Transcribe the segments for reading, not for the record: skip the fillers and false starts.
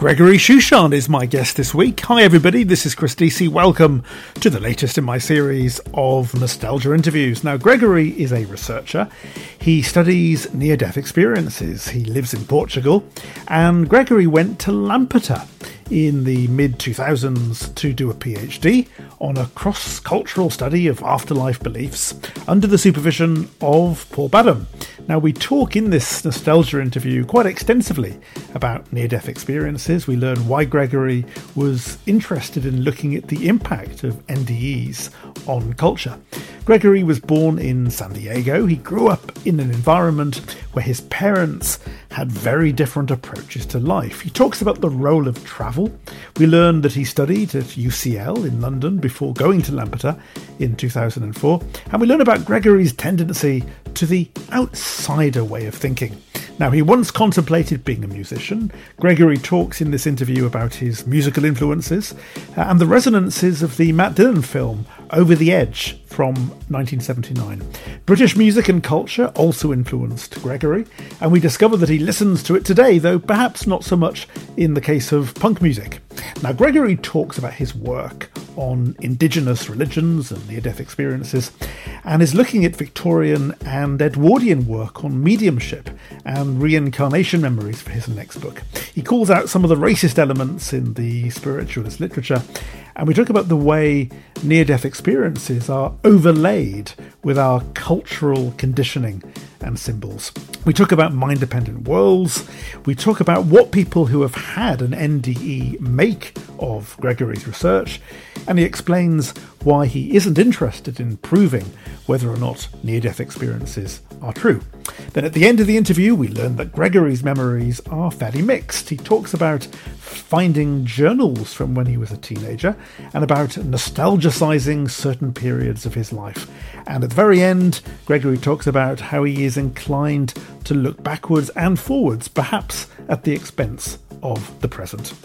Gregory Shushan is my guest this week. Hi everybody, this is Chris Deasy. Welcome to the latest in my series of nostalgia interviews. Now, Gregory is a researcher. He studies near-death experiences. He lives in Portugal, and Gregory went to Lampeter in the mid-2000s to do a PhD on a cross-cultural study of afterlife beliefs under the supervision of Paul Badham. Now, we talk in this nostalgia interview quite extensively about near-death experiences. We learn why Gregory was interested in looking at the impact of NDEs on culture. Gregory was born in San Diego. He grew up in an environment where his parents had very different approaches to life. He talks about the role of travel. We learn that he studied at UCL in London before going to Lampeter in 2004. And we learn about Gregory's tendency to the outsider way of thinking. Now, he once contemplated being a musician. Gregory talks in this interview about his musical influences and the resonances of the Matt Dillon film Over the Edge from 1979. British music and culture also influenced Gregory, and we discover that he listens to it today, though perhaps not so much in the case of punk music. Now, Gregory talks about his work on indigenous religions and near-death experiences, and is looking at Victorian and Edwardian work on mediumship and reincarnation memories for his next book. He calls out some of the racist elements in the spiritualist literature, and we talk about the way near-death experiences are overlaid with our cultural conditioning and symbols. We talk about mind-dependent worlds. We talk about what people who have had an NDE make of Gregory's research, and he explains why he isn't interested in proving whether or not near-death experiences are true. Then at the end of the interview, we learn that Gregory's memories are fairly mixed. He talks about finding journals from when he was a teenager and about nostalgicizing certain periods of his life. And at the very end, Gregory talks about how he is inclined to look backwards and forwards, perhaps at the expense of the present.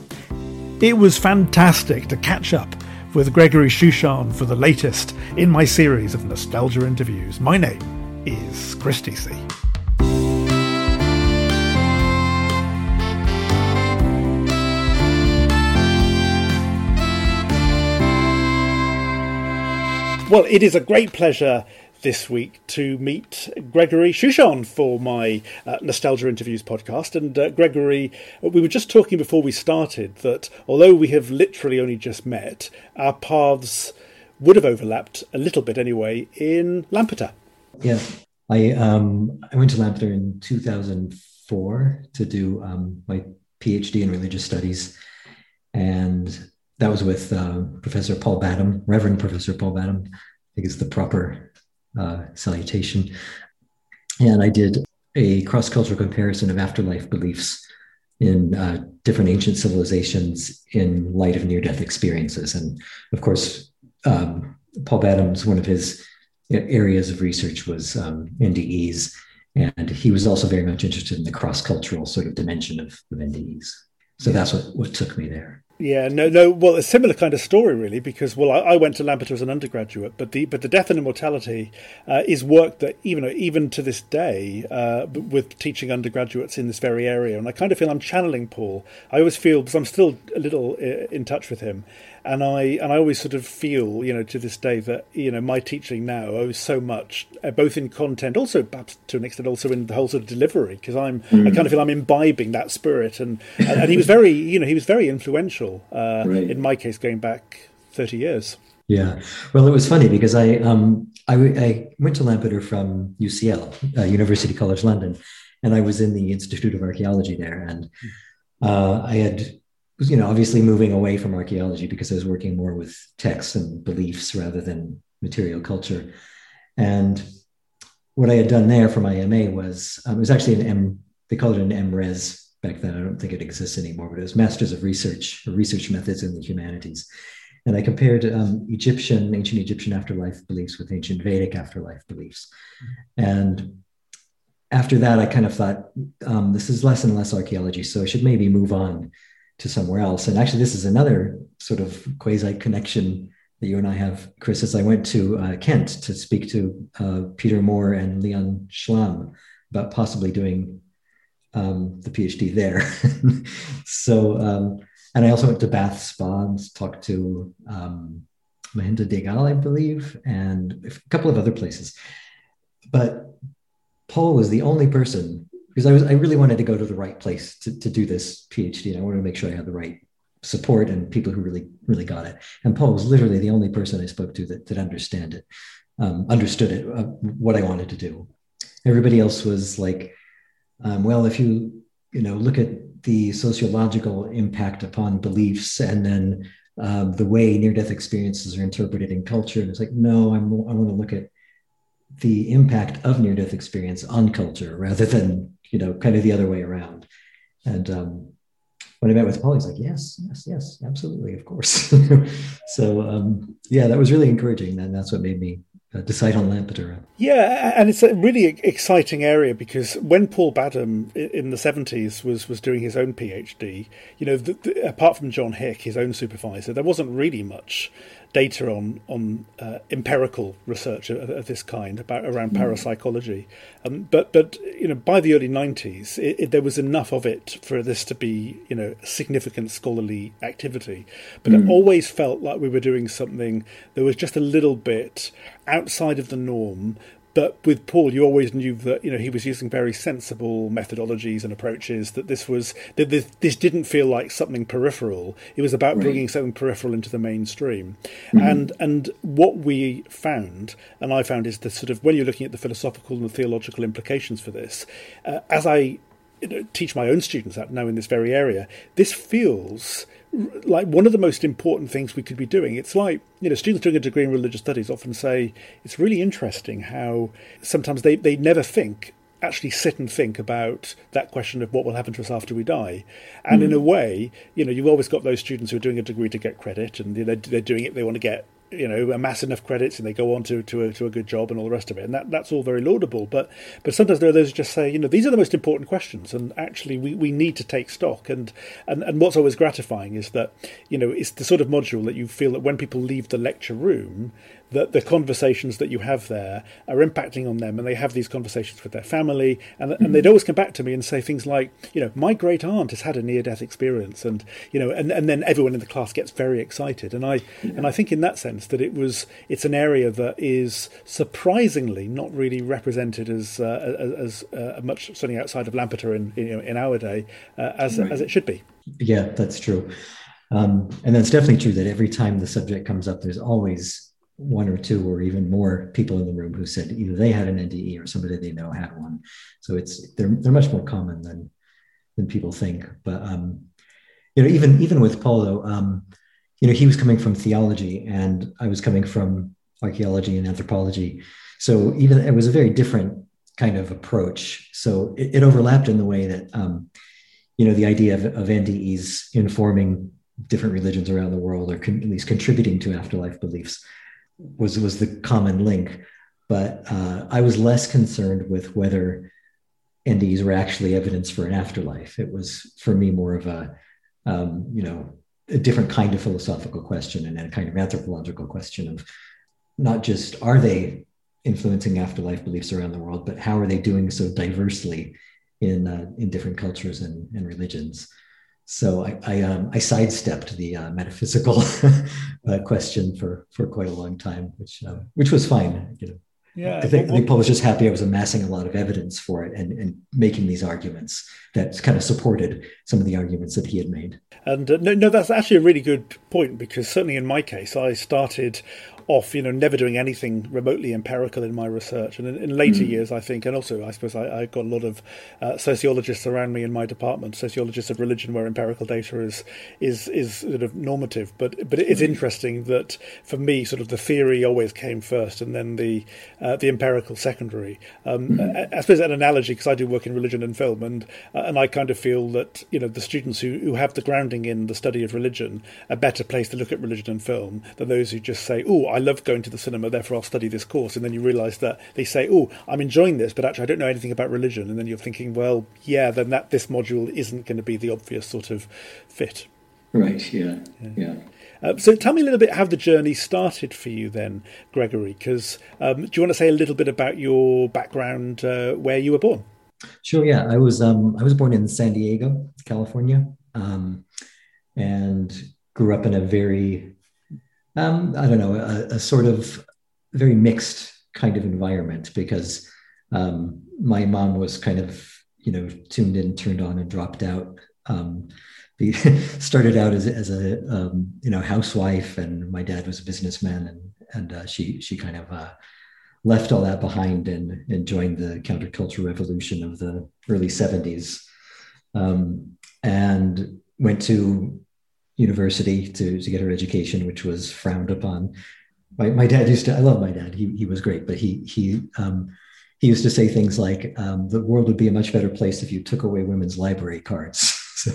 It was fantastic to catch up with Gregory Shushan for the latest in my series of nostalgia interviews. My name is Chris Deasy. Well, it is a great pleasure this week to meet Gregory Shushan for my Nostalgia Interviews podcast. And Gregory, we were just talking before we started that although we have literally only just met, our paths would have overlapped a little bit anyway in Lampeter. Yeah, I went to Lampeter in 2004 to do my PhD in religious studies, and that was with Professor Paul Badham, Reverend Professor Paul Badham, I think is the proper salutation. And I did a cross-cultural comparison of afterlife beliefs in different ancient civilizations in light of near-death experiences. And of course, Paul Badham's, one of his areas of research was NDEs, and he was also very much interested in the cross-cultural sort of dimension of NDEs. So that's what took me there. Yeah, no. Well, a similar kind of story, really, because I went to Lampeter as an undergraduate, but the death and immortality is work that even to this day, with teaching undergraduates in this very area, and I kind of feel I'm channeling Paul. I always feel, because I'm still a little in touch with him, and I always sort of feel, to this day that my teaching now owes so much, both in content, also perhaps to an extent, also in the whole sort of delivery, because I kind of feel I'm imbibing that spirit, and he was very influential. Right. In my case, going back 30 years. Yeah. Well, it was funny because I went to Lampeter from UCL, University College London, and I was in the Institute of Archaeology there. And I was obviously moving away from archaeology because I was working more with texts and beliefs rather than material culture. And what I had done there for my MA was, it was actually they called it an MRes back then. I don't think it exists anymore, but it was Masters of Research, or Research Methods in the Humanities. And I compared ancient Egyptian afterlife beliefs with ancient Vedic afterlife beliefs. And after that, I kind of thought, this is less and less archaeology, so I should maybe move on to somewhere else. And actually, this is another sort of quasi-connection that you and I have, Chris, as I went to Kent to speak to Peter Moore and Leon Schlamm about possibly doing the PhD there. So, and I also went to Bath Spa and talked to Mahinda Degal, I believe, and a couple of other places. But Paul was the only person, because I really wanted to go to the right place to do this PhD, and I wanted to make sure I had the right support and people who really got it. And Paul was literally the only person I spoke to that understood it, what I wanted to do. Everybody else was like, well, if you look at the sociological impact upon beliefs, and then the way near-death experiences are interpreted in culture, and it's like, no, I want to look at the impact of near-death experience on culture rather than kind of the other way around. And when I met with Paul, he's like, yes, absolutely, of course. So yeah, that was really encouraging, and that's what made me decide on Lampeter. Yeah, and it's a really exciting area, because when Paul Badham in the 70s was doing his own PhD, apart from John Hick, his own supervisor, there wasn't really much data on empirical research of this kind around parapsychology. But by the early 90s, there was enough of it for this to be significant scholarly activity. But it always felt like we were doing something that was just a little bit outside of the norm. But with Paul, you always knew that he was using very sensible methodologies and approaches. That this didn't feel like something peripheral. It was about bringing something peripheral into the mainstream. And what we found, and I found, is the sort of, when you're looking at the philosophical and the theological implications for this, as I teach my own students that now in this very area, this feels like one of the most important things we could be doing. It's like, students doing a degree in religious studies often say it's really interesting how sometimes they never actually sit and think about that question of what will happen to us after we die. And in a way, you've always got those students who are doing a degree to get credit, and they're doing it, they want to get amass enough credits, and they go on to a good job and all the rest of it, and that's all very laudable. But sometimes there are those who just say, these are the most important questions, and actually we need to take stock. And what's always gratifying is that it's the sort of module that you feel that when people leave the lecture room, that the conversations that you have there are impacting on them, and they have these conversations with their family, and they'd always come back to me and say things like, my great aunt has had a near-death experience, and then everyone in the class gets very excited. And I think in that sense that it's an area that is surprisingly not really represented as much, certainly outside of Lampeter in our day, as it should be. Yeah, that's true. And that's definitely true that every time the subject comes up, there's always one or two or even more people in the room who said either they had an NDE or somebody they know had one. So they're much more common than people think. But even with Paul, though, he was coming from theology and I was coming from archaeology and anthropology. So even it was a very different kind of approach. So it overlapped in the way that the idea of NDEs informing different religions around the world, or at least contributing to afterlife beliefs, was the common link. But I was less concerned with whether NDEs were actually evidence for an afterlife. It was, for me, more of a different kind of philosophical question, and a kind of anthropological question of not just are they influencing afterlife beliefs around the world, but how are they doing so diversely in different cultures and religions. So I sidestepped the metaphysical question for quite a long time, which was fine. Yeah, I think Paul was just happy I was amassing a lot of evidence for it and making these arguments that kind of supported some of the arguments that he had made. And no, that's actually a really good point, because certainly in my case, I started off, never doing anything remotely empirical in my research. And in later years, I think, and also I suppose I got a lot of sociologists around me in my department, sociologists of religion, where empirical data is sort of normative. But it's interesting that for me, sort of the theory always came first, and then the empirical secondary. I suppose an analogy, because I do work in religion and film, and I kind of feel that the students who have the grounding in the study of religion are better placed to look at religion and film than those who just say, "Oh, I love going to the cinema, therefore I'll study this course." And then you realise that they say, "Oh, I'm enjoying this, but actually I don't know anything about religion." And then you're thinking, well, yeah, then this module isn't going to be the obvious sort of fit. Right. Yeah. So tell me a little bit how the journey started for you then, Gregory, because do you want to say a little bit about your background, where you were born? Sure. Yeah, I was born in San Diego, California, and grew up in a very I don't know, a sort of very mixed kind of environment because my mom was kind of, tuned in, turned on, and dropped out. He started out as a housewife, and my dad was a businessman, and she kind of left all that behind and joined the counterculture revolution of the early 70s, and went to university to get her education, which was frowned upon. My dad used to, I love my dad. He was great, but he used to say things like, the world would be a much better place if you took away women's library cards. So,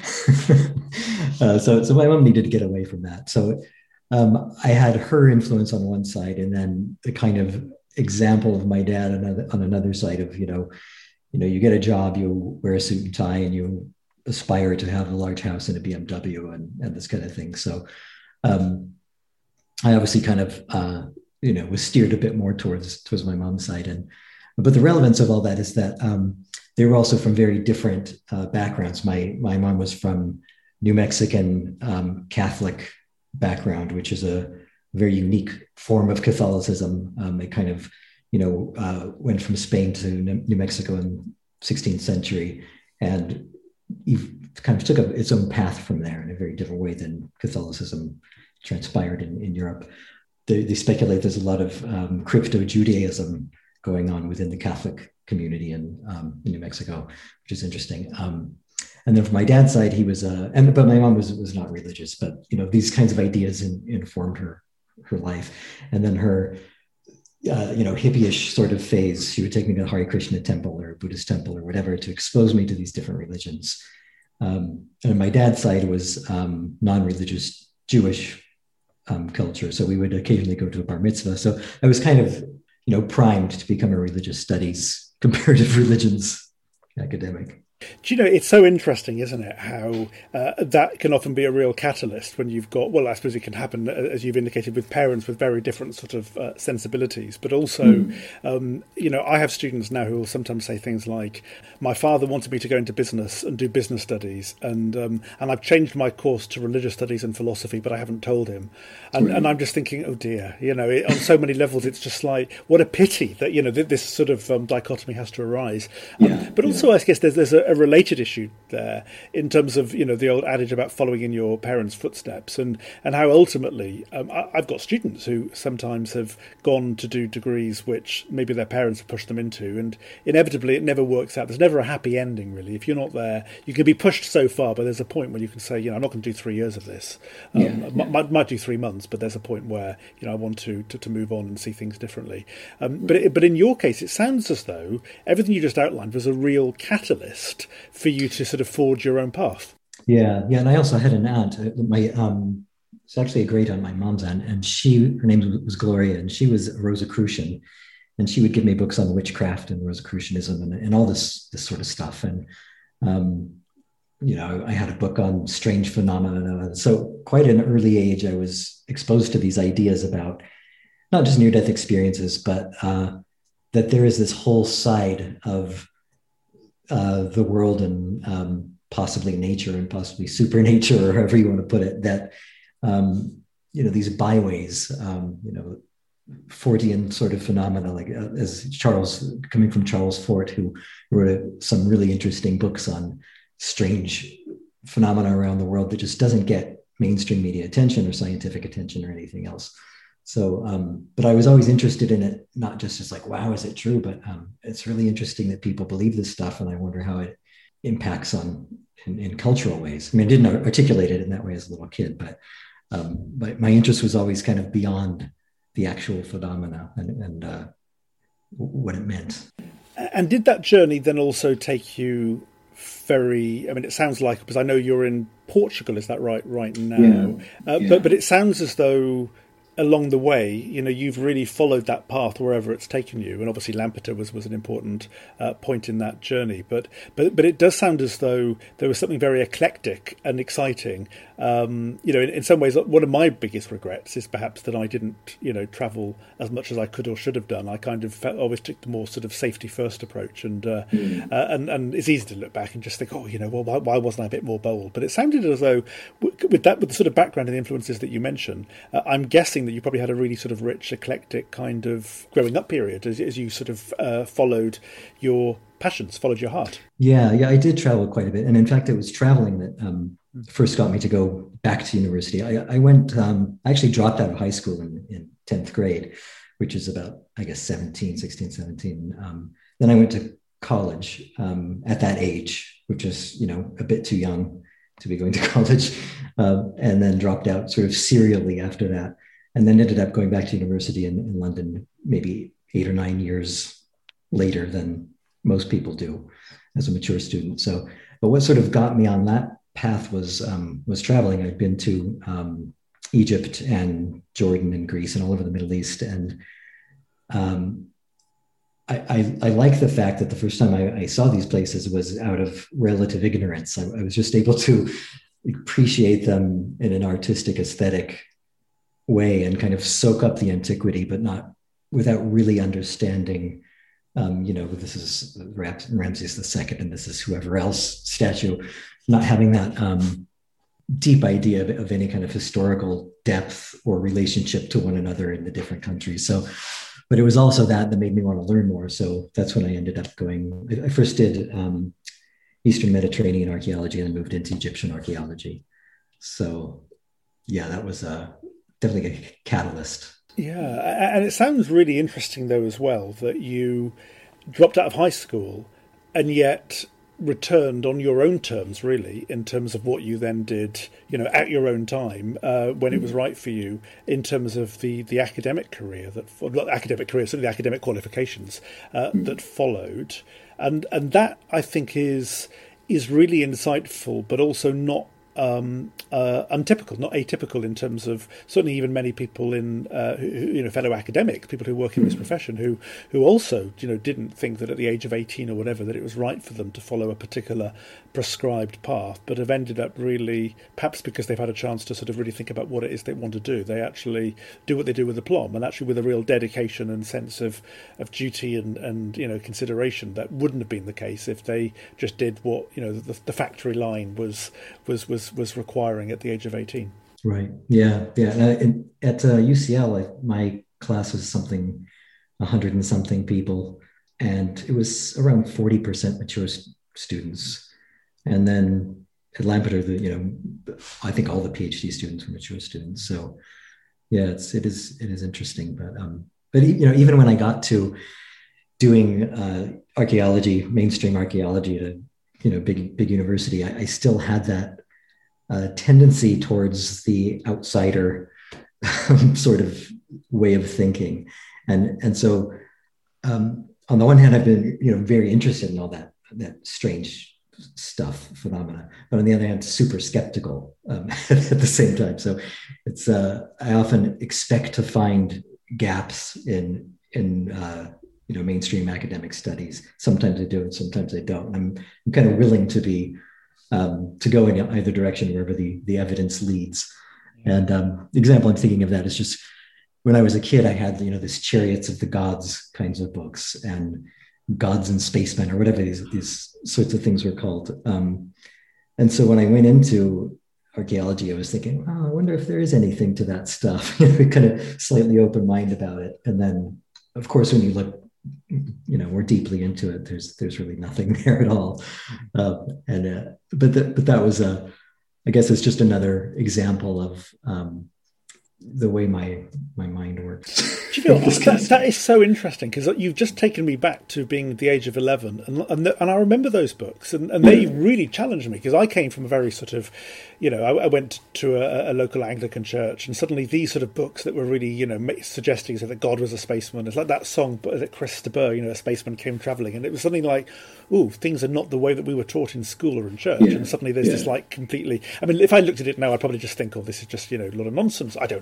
so my mom needed to get away from that. So I had her influence on one side, and then the kind of example of my dad on another side of, you get a job, you wear a suit and tie, and you aspire to have a large house and a BMW and this kind of thing. So I obviously kind of, was steered a bit more towards my mom's side. But the relevance of all that is that they were also from very different backgrounds. My mom was from New Mexican Catholic background, which is a very unique form of Catholicism. It kind of, went from Spain to New Mexico in 16th century, and kind of took its own path from there in a very different way than Catholicism transpired in Europe. They speculate there's a lot of crypto Judaism going on within the Catholic community in New Mexico, which is interesting. And then from my dad's side, he was, but my mom was not religious, but these kinds of ideas informed her life. And then her, hippie-ish sort of phase, she would take me to the Hare Krishna temple or Buddhist temple or whatever to expose me to these different religions. And my dad's side was non-religious Jewish culture. So we would occasionally go to a bar mitzvah. So I was kind of, primed to become a religious studies, comparative religions academic. Do you know, it's so interesting, isn't it, how that can often be a real catalyst when you've got, well, I suppose it can happen, as you've indicated, with parents with very different sort of sensibilities. But also, I have students now who will sometimes say things like, my father wanted me to go into business and do business studies, and I've changed my course to religious studies and philosophy, but I haven't told him. And I'm just thinking, oh dear, on so many levels, it's just like, what a pity that, this sort of dichotomy has to arise. But also, I guess there's a related issue there in terms of the old adage about following in your parents' footsteps, and how ultimately I've got students who sometimes have gone to do degrees which maybe their parents have pushed them into, and inevitably it never works out. There's never a happy ending, really. If you're not there, you can be pushed so far, but there's a point where you can say, I'm not going to do 3 years of this. Might do 3 months, but there's a point where I want to move on and see things differently. But in your case, it sounds as though everything you just outlined was a real catalyst for you to sort of forge your own path. Yeah, and I also had an aunt. It's actually a great aunt, my mom's aunt, and her name was Gloria, and she was a Rosicrucian, and she would give me books on witchcraft and Rosicrucianism and all this sort of stuff. And I had a book on strange phenomena. So quite an early age, I was exposed to these ideas about not just near-death experiences, but that there is this whole side of the world and possibly nature and possibly supernature, or however you want to put it, that these byways, Fortean sort of phenomena, like coming from Charles Fort, who wrote some really interesting books on strange phenomena around the world that just doesn't get mainstream media attention or scientific attention or anything else. So, but I was always interested in it, not just as like, wow, is it true? But it's really interesting that people believe this stuff, and I wonder how it impacts in cultural ways. I mean, I didn't articulate it in that way as a little kid, but my interest was always kind of beyond the actual phenomena and what it meant. And did that journey then also take you it sounds like, because I know you're in Portugal, is that right now? Yeah. But it sounds as though along the way, you've really followed that path wherever it's taken you, and obviously Lampeter was an important point in that journey. But it does sound as though there was something very eclectic and exciting. In some ways, one of my biggest regrets is perhaps that I didn't, travel as much as I could or should have done. I kind of always took the more sort of safety first approach, and it's easy to look back and just think, why wasn't I a bit more bold? But it sounded as though with the sort of background and influences that you mentioned, I'm guessing that you probably had a really sort of rich, eclectic kind of growing up period as you sort of followed your passions, followed your heart. Yeah, I did travel quite a bit. And in fact, it was traveling that first got me to go back to university. I went, I actually dropped out of high school in 10th grade, which is about, I guess, 16, 17. Then I went to college at that age, which is, a bit too young to be going to college, and then dropped out sort of serially after that. And then ended up going back to university in London, maybe 8 or 9 years later than most people do as a mature student. So, but what sort of got me on that path was traveling. I'd been to Egypt and Jordan and Greece and all over the Middle East. And I like the fact that the first time I saw these places was out of relative ignorance. I was just able to appreciate them in an artistic, aesthetic way and kind of soak up the antiquity, but not without really understanding, this is Ramses II and this is whoever else statue, not having that deep idea of any kind of historical depth or relationship to one another in the different countries. So, but it was also that made me want to learn more. So that's when I ended up going. I first did Eastern Mediterranean archaeology and moved into Egyptian archaeology. So yeah, that was definitely a catalyst. Yeah, and it sounds really interesting though as well that you dropped out of high school and yet returned on your own terms, really, in terms of what you then did, at your own time, when it was right for you, in terms of the academic career certainly the academic qualifications that followed, and that I think is really insightful, but also not untypical, not atypical in terms of certainly even many people in fellow academics, people who work in this profession who also didn't think that at the age of 18 or whatever that it was right for them to follow a particular prescribed path, but have ended up really, perhaps because they've had a chance to sort of really think about what it is they want to do, they actually do what they do with aplomb and actually with a real dedication and sense of duty and consideration that wouldn't have been the case if they just did what the factory line was requiring at the age of 18. Right. Yeah. At UCL, my class was something 100 and something people, and it was around 40% mature students. And then at Lampeter, I think all the PhD students were mature students. So yeah, it is interesting. But even when I got to doing archaeology, mainstream archaeology at a big university, I still had that tendency towards the outsider sort of way of thinking, and so on the one hand, I've been very interested in all that strange stuff, phenomena, but on the other hand, super skeptical at the same time. So it's I often expect to find gaps in mainstream academic studies. Sometimes I do, and sometimes I don't. I'm kind of willing to be to go in either direction wherever the evidence leads. And the example I'm thinking of that is just when I was a kid, I had this Chariots of the Gods kinds of books and Gods and Spacemen or whatever these sorts of things were called. And so when I went into archaeology, I was thinking, I wonder if there is anything to that stuff. Kind of slightly open mind about it. And then, of course, when you look more deeply into it, there's really nothing there at all. But that was I guess it's just another example of the way my mind works. Do you know that is so interesting, because you've just taken me back to being the age of 11, and I remember those books, and they really challenged me, because I came from a very sort of, I went to a local Anglican church, and suddenly these sort of books that were really, suggesting that God was a spaceman. It's like that song that Chris de Burgh, a spaceman came travelling, and it was something like, ooh, things are not the way that we were taught in school or in church, and suddenly there's this like completely. I mean, if I looked at it now, I'd probably just think, oh, this is just a lot of nonsense. I don't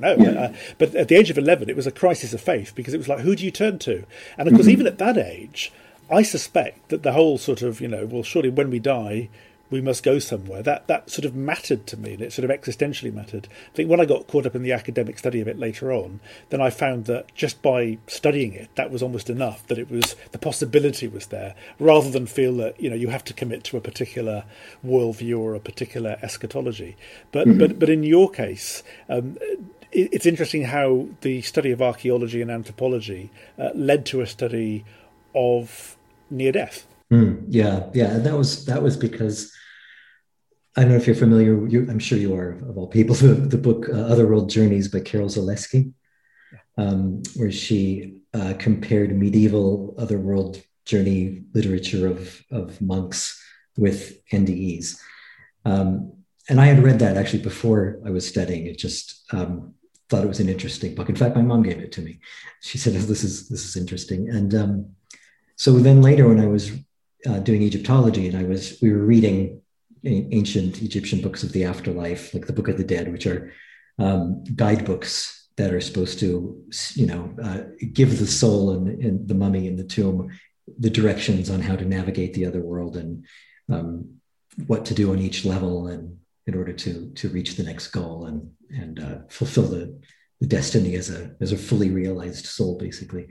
know. But at the age of 11, it was a crisis of faith, because it was like, who do you turn to? And of course, even at that age, I suspect that the whole sort of, well, surely when we die, we must go somewhere. That sort of mattered to me, and it sort of existentially mattered. I think when I got caught up in the academic study of it later on, then I found that just by studying it, that was almost enough, that it was, the possibility was there, rather than feel that, you have to commit to a particular worldview or a particular eschatology. But in your case, it's interesting how the study of archaeology and anthropology led to a study of near death. Yeah. That was because, I don't know if you're familiar. I'm sure you are, of all people. The book Otherworld Journeys by Carol Zaleski, where she compared medieval otherworld journey literature of monks with NDEs. And I had read that actually before I was studying. It just thought it was an interesting book. In fact, my mom gave it to me. She said, "This is interesting." And so then later, when I was doing Egyptology, and we were reading ancient Egyptian books of the afterlife, like the Book of the Dead, which are guidebooks that are supposed to, give the soul and the mummy in the tomb the directions on how to navigate the other world, and what to do on each level, and in order to reach the next goal and fulfill the destiny as a fully realized soul, basically.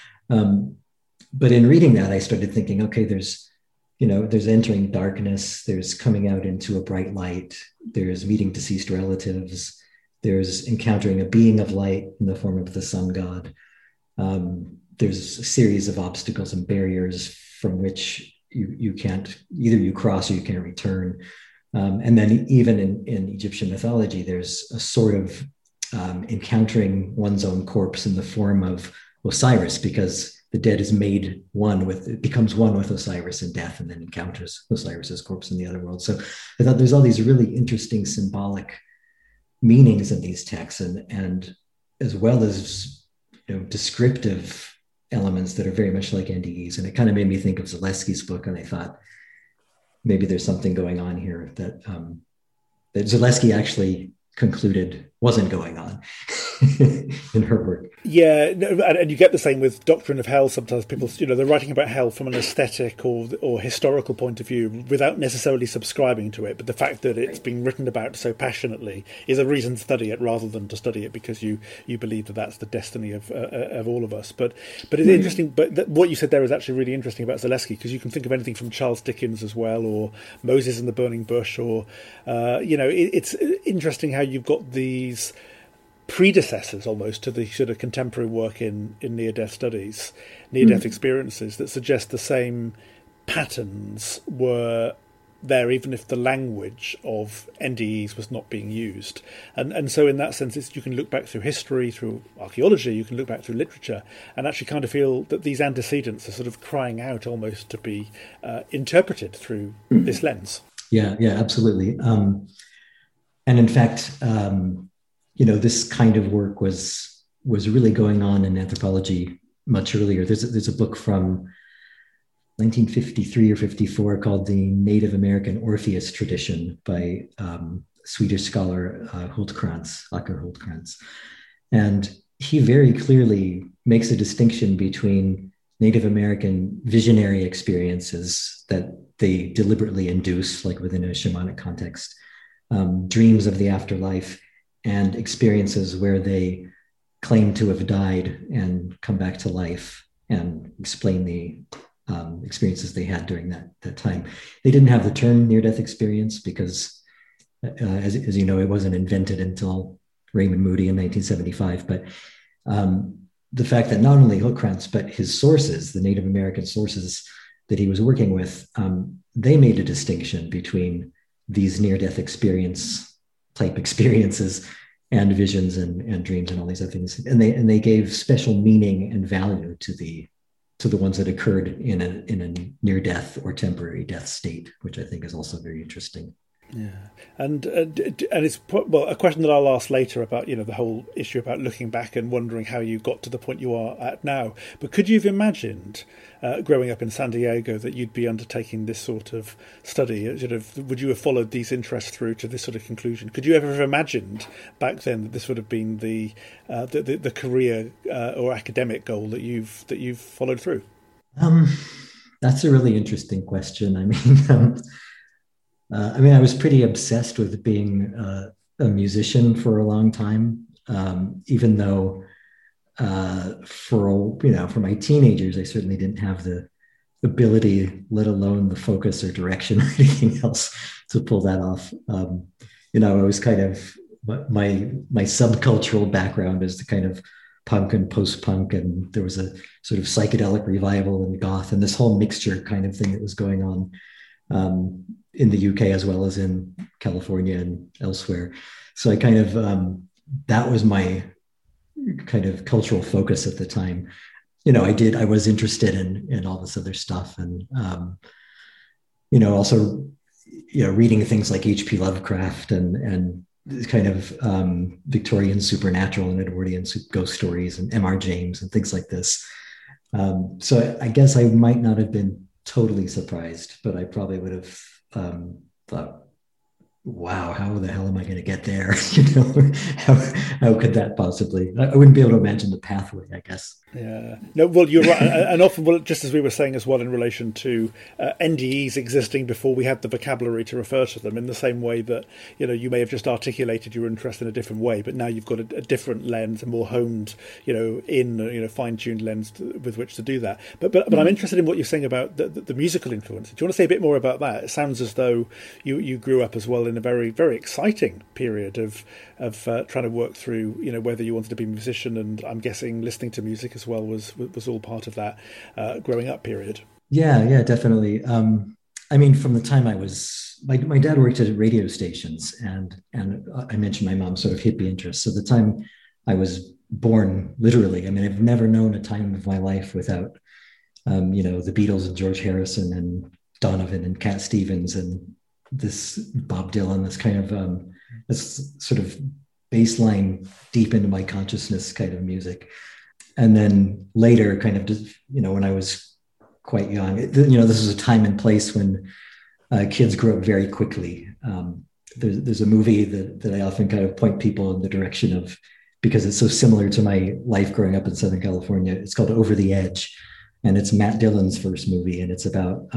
But in reading that, I started thinking, okay, there's entering darkness, there's coming out into a bright light, there's meeting deceased relatives, there's encountering a being of light in the form of the sun god. There's a series of obstacles and barriers from which you can't, either you cross or you can't return. And then even in Egyptian mythology, there's a sort of encountering one's own corpse in the form of Osiris, because the dead is becomes one with Osiris in death, and then encounters Osiris's corpse in the other world. So I thought there's all these really interesting symbolic meanings in these texts, and as well as descriptive elements that are very much like NDEs. And it kind of made me think of Zaleski's book, and I thought maybe there's something going on here that Zaleski actually concluded wasn't going on in her work. Yeah, and you get the same with Doctrine of Hell. Sometimes people, they're writing about hell from an aesthetic or historical point of view without necessarily subscribing to it. But the fact that it's being written about so passionately is a reason to study it, rather than to study it because you believe that that's the destiny of all of us. But it's interesting. But what you said there is actually really interesting about Zaleski, because you can think of anything from Charles Dickens as well, or Moses in the Burning Bush, or it's interesting how you've got these predecessors almost to the sort of contemporary work in near-death studies, near-death experiences, that suggest the same patterns were there, even if the language of NDEs was not being used. And so in that sense, you can look back through history, through archaeology, you can look back through literature, and actually kind of feel that these antecedents are sort of crying out almost to be interpreted through this lens. Yeah, absolutely. And in fact, this kind of work was really going on in anthropology much earlier. There's a book from 1953 or 54 called The Native American Orpheus Tradition by Swedish scholar Aker Hultkrantz. And he very clearly makes a distinction between Native American visionary experiences that they deliberately induce, like within a shamanic context, dreams of the afterlife, and experiences where they claim to have died and come back to life and explain the experiences they had during that time. They didn't have the term near-death experience because, as you know, it wasn't invented until Raymond Moody in 1975. But the fact that not only Hultkrantz, but his sources, the Native American sources that he was working with, they made a distinction between these near-death type experiences and visions and dreams and all these other things, and they gave special meaning and value to the ones that occurred in a near death or temporary death state, which I think is also very interesting. Yeah, and it's well a question that I'll ask later about the whole issue about looking back and wondering how you got to the point you are at now. But could you have imagined growing up in San Diego that you'd be undertaking this sort of study? Would you have followed these interests through to this sort of conclusion? Could you ever have imagined back then that this would have been the career or academic goal that you've followed through? That's a really interesting question. I was pretty obsessed with being a musician for a long time, even though for my teenagers, I certainly didn't have the ability, let alone the focus or direction or anything else to pull that off. I was kind of my subcultural background is the kind of punk and post-punk, and there was a sort of psychedelic revival and goth and this whole mixture kind of thing that was going on. In the UK as well as in California and elsewhere. So I kind of, that was my kind of cultural focus at the time. I was interested in all this other stuff and, also, reading things like H.P. Lovecraft and kind of Victorian supernatural and Edwardian ghost stories and M.R. James and things like this. So I guess I might not have been totally surprised, but I probably would have thought, wow, how the hell am I going to get there? How could that possibly? I wouldn't be able to imagine the pathway, I guess. Yeah. No, well, you're right. And often, well, just as we were saying as well in relation to NDEs existing before we had the vocabulary to refer to them, in the same way that, you may have just articulated your interest in a different way, but now you've got a different lens, a more honed, fine-tuned lens with which to do that. But I'm interested in what you're saying about the musical influence. Do you want to say a bit more about that? It sounds as though you grew up as well in a very, very exciting period of trying to work through, whether you wanted to be a musician, and I'm guessing listening to music as well was all part of that growing up period. Yeah, definitely. From the time I was, my dad worked at radio stations, and I mentioned my mom's sort of hippie interest. So the time I was born, literally, I've never known a time of my life without, the Beatles and George Harrison and Donovan and Cat Stevens and this Bob Dylan, this kind of this sort of baseline deep into my consciousness kind of music. And then later, kind of, when I was quite young, this is a time and place when kids grow up very quickly. There's a movie that I often kind of point people in the direction of, because it's so similar to my life growing up in Southern California. It's called Over the Edge, and it's Matt Dillon's first movie, and it's about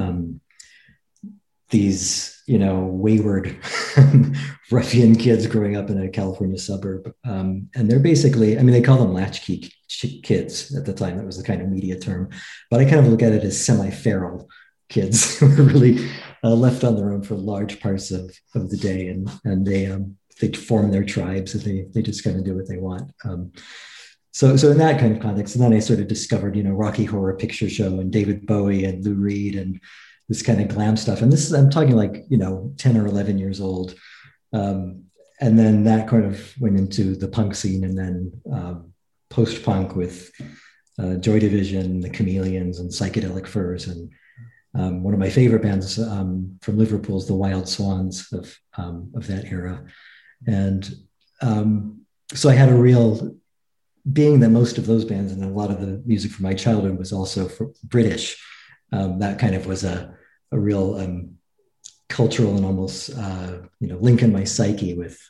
these wayward ruffian kids growing up in a California suburb, and they're basically, they call them latchkey kids at the time. That was the kind of media term, but I kind of look at it as semi-feral kids who are really left on their own for large parts of the day, and they form their tribes, and they just kind of do what they want. So in that kind of context, and then I sort of discovered Rocky Horror Picture Show and David Bowie and Lou Reed and this kind of glam stuff. And this is, I'm talking like, 10 or 11 years old. And then that kind of went into the punk scene, and then post-punk with Joy Division, the Chameleons, and Psychedelic Furs. And one of my favorite bands from Liverpool is the Wild Swans of that era. And so I had a real, being that most of those bands and a lot of the music from my childhood was also British, that kind of was a real cultural and almost link in my psyche with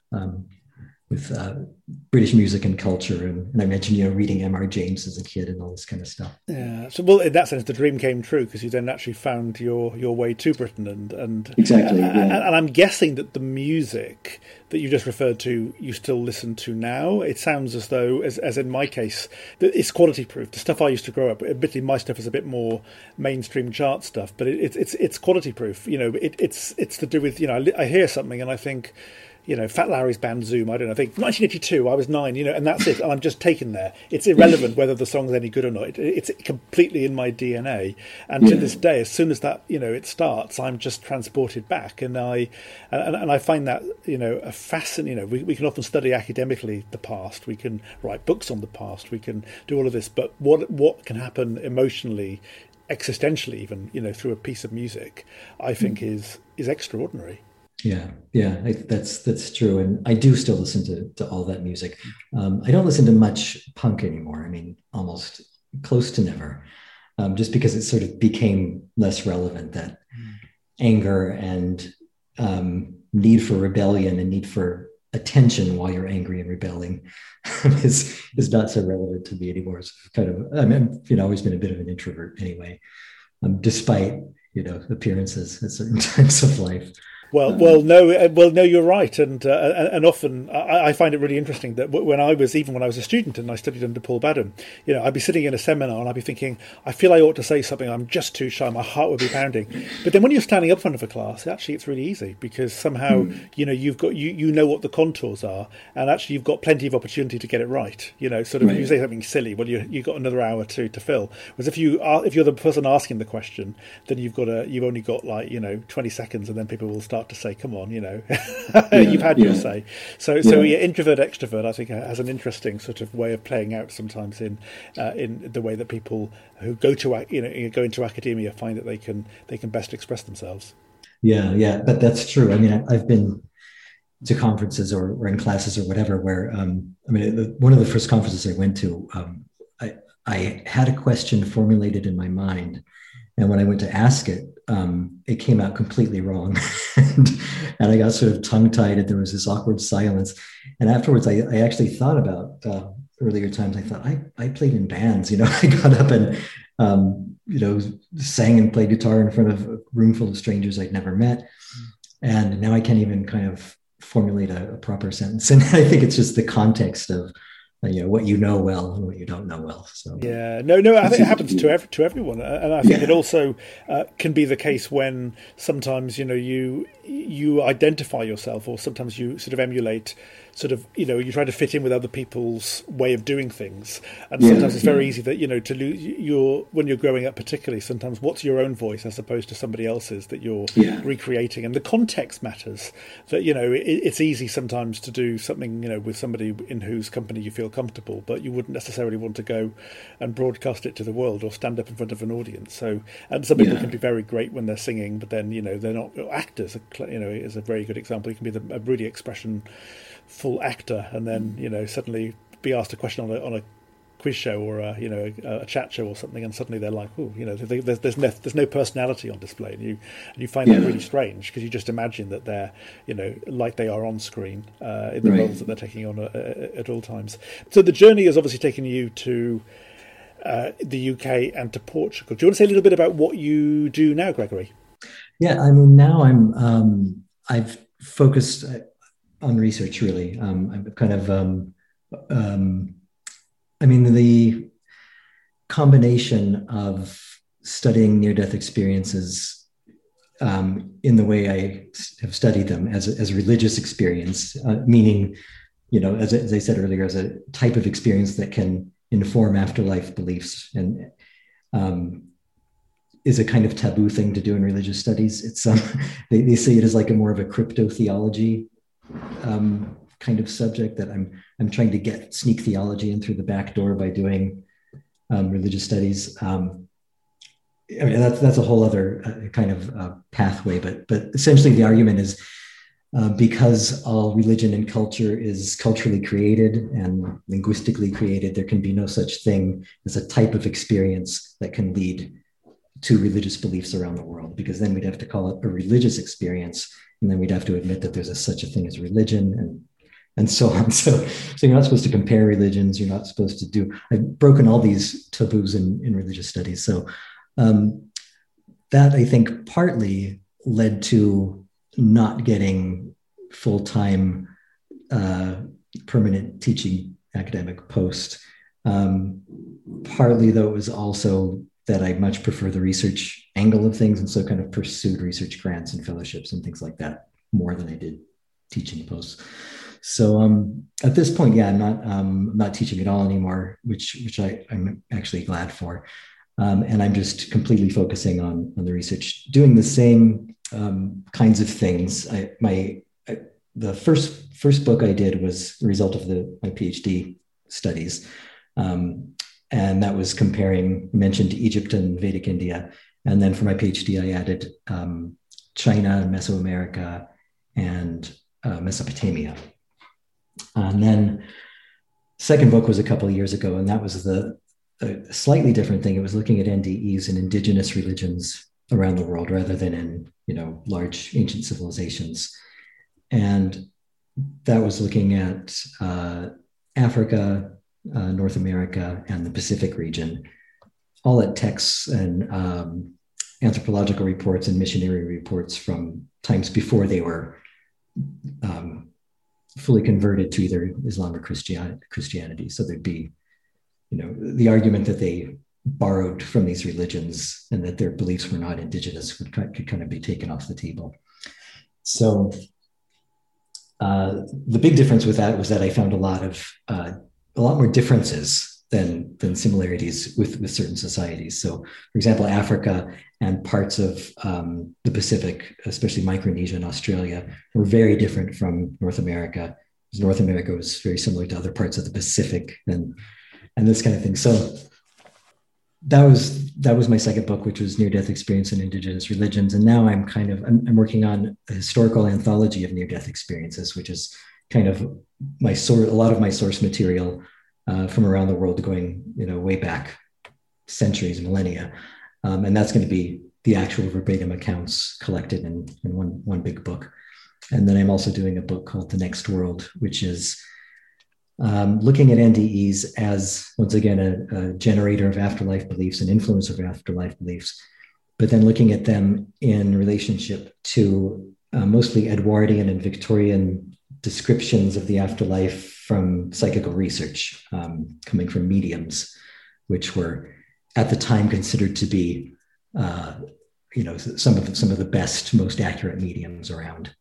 British music and culture, and I mentioned reading M.R. James as a kid and all this kind of stuff. Yeah, so well, in that sense, the dream came true because you then actually found your way to Britain, and exactly. And I'm guessing that the music that you just referred to, you still listen to now. It sounds as though, as in my case, that it's quality proof. The stuff I used to grow up, admittedly, my stuff is a bit more mainstream chart stuff, but it's quality proof. It's to do with I hear something and I think, Fat Larry's band Zoom, I don't know, I think 1982, I was 9, and that's it. And I'm just taken there. It's irrelevant whether the song's any good or not. It's completely in my DNA. And to this day, as soon as that, it starts, I'm just transported back. And I find that, a fascinating, we can often study academically the past. We can write books on the past. We can do all of this. But what can happen emotionally, existentially even, through a piece of music, I think is extraordinary. That's true, and I do still listen to all that music. I don't listen to much punk anymore. I mean, almost close to never, just because it sort of became less relevant. That anger and need for rebellion and need for attention while you're angry and rebelling is not so relevant to me anymore. It's kind of, I mean, always been a bit of an introvert anyway, despite appearances at certain times of life. No, you're right, and often I find it really interesting that when I was a student and I studied under Paul Badham, I'd be sitting in a seminar and I'd be thinking, I feel I ought to say something, I'm just too shy, my heart would be pounding. But then when you're standing up in front of a class, actually it's really easy because somehow you've got you know what the contours are, and actually you've got plenty of opportunity to get it right. Sort of, right. If you say something silly, well, you've got another hour to fill. Whereas if you're the person asking the question, then you've only got 20 seconds, and then people will start to say, come on, you've had your say. So introvert extrovert, I think, has an interesting sort of way of playing out sometimes in the way that people who go into academia find that they can best express themselves. But that's true. I mean, I've been to conferences or in classes or whatever where one of the first conferences I went to, I had a question formulated in my mind, and when I went to ask it, it came out completely wrong. and I got sort of tongue-tied, and there was this awkward silence. And afterwards, I actually thought about earlier times. I thought, I played in bands, I got up and, sang and played guitar in front of a room full of strangers I'd never met. And now I can't even kind of formulate a proper sentence. And I think it's just the context of, what you know well and what you don't know well. So I think it happens to everyone, and I think it also can be the case when sometimes you identify yourself, or sometimes you sort of emulate. You try to fit in with other people's way of doing things, and sometimes it's very easy that to lose when you're growing up, particularly. Sometimes what's your own voice as opposed to somebody else's that you're recreating, and the context matters. That it's easy sometimes to do something with somebody in whose company you feel comfortable, but you wouldn't necessarily want to go and broadcast it to the world or stand up in front of an audience. So, and some people can be very great when they're singing, but then they're not actors. Is a very good example. You can be a really full actor, and then suddenly be asked a question on a quiz show or a chat show or something, and suddenly they're like, there's no personality on display, and you find that really strange because you just imagine that they're like they are on screen in the roles that they're taking on at all times. So the journey has obviously taken you to the UK and to Portugal. Do you want to say a little bit about what you do now, Gregory? Yeah, I mean, now I've focused on research, really. I'm kind of, the combination of studying near-death experiences in the way I have studied them as a religious experience, meaning, as I said earlier, as a type of experience that can inform afterlife beliefs, and is a kind of taboo thing to do in religious studies. It's they see it as like a more of a crypto-theology kind of subject that I'm trying to get sneak theology in through the back door by doing religious studies. That's a whole other kind of pathway, but essentially the argument is because all religion and culture is culturally created and linguistically created, there can be no such thing as a type of experience that can lead to religious beliefs around the world, because then we'd have to call it a religious experience, and then we'd have to admit that there's such a thing as religion, and so on. So you're not supposed to compare religions. You're not supposed to do. I've broken all these taboos in religious studies. So that, I think, partly led to not getting full-time permanent teaching academic post. Partly, though, it was also that I much prefer the research angle of things, and so kind of pursued research grants and fellowships and things like that more than I did teaching posts. So at this point, I'm not teaching at all anymore, which I'm actually glad for, and I'm just completely focusing on the research, doing the same kinds of things. The first book I did was the result of my PhD studies. And that was mentioned Egypt and Vedic India. And then for my PhD, I added China, Mesoamerica, and Mesopotamia. And then second book was a couple of years ago, and that was a slightly different thing. It was looking at NDEs and indigenous religions around the world rather than in, large ancient civilizations. And that was looking at Africa, North America, and the Pacific region, all at texts and anthropological reports and missionary reports from times before they were fully converted to either Islam or Christianity. So there'd be, the argument that they borrowed from these religions and that their beliefs were not indigenous could kind of be taken off the table. So the big difference with that was that I found a lot more differences than similarities with certain societies. So, for example, Africa and parts of the Pacific, especially Micronesia and Australia, were very different from North America. North America was very similar to other parts of the Pacific and this kind of thing. So that was my second book, which was Near-Death Experience in Indigenous Religions. And now I'm working on a historical anthology of near-death experiences, which is kind of a lot of my source material from around the world, going way back centuries, millennia, and that's going to be the actual verbatim accounts collected in one big book. And then I'm also doing a book called The Next World, which is looking at NDEs as, once again, a generator of afterlife beliefs and influence of afterlife beliefs, but then looking at them in relationship to mostly Edwardian and Victorian descriptions of the afterlife from psychical research, coming from mediums, which were at the time considered to be, some of the best, most accurate mediums around.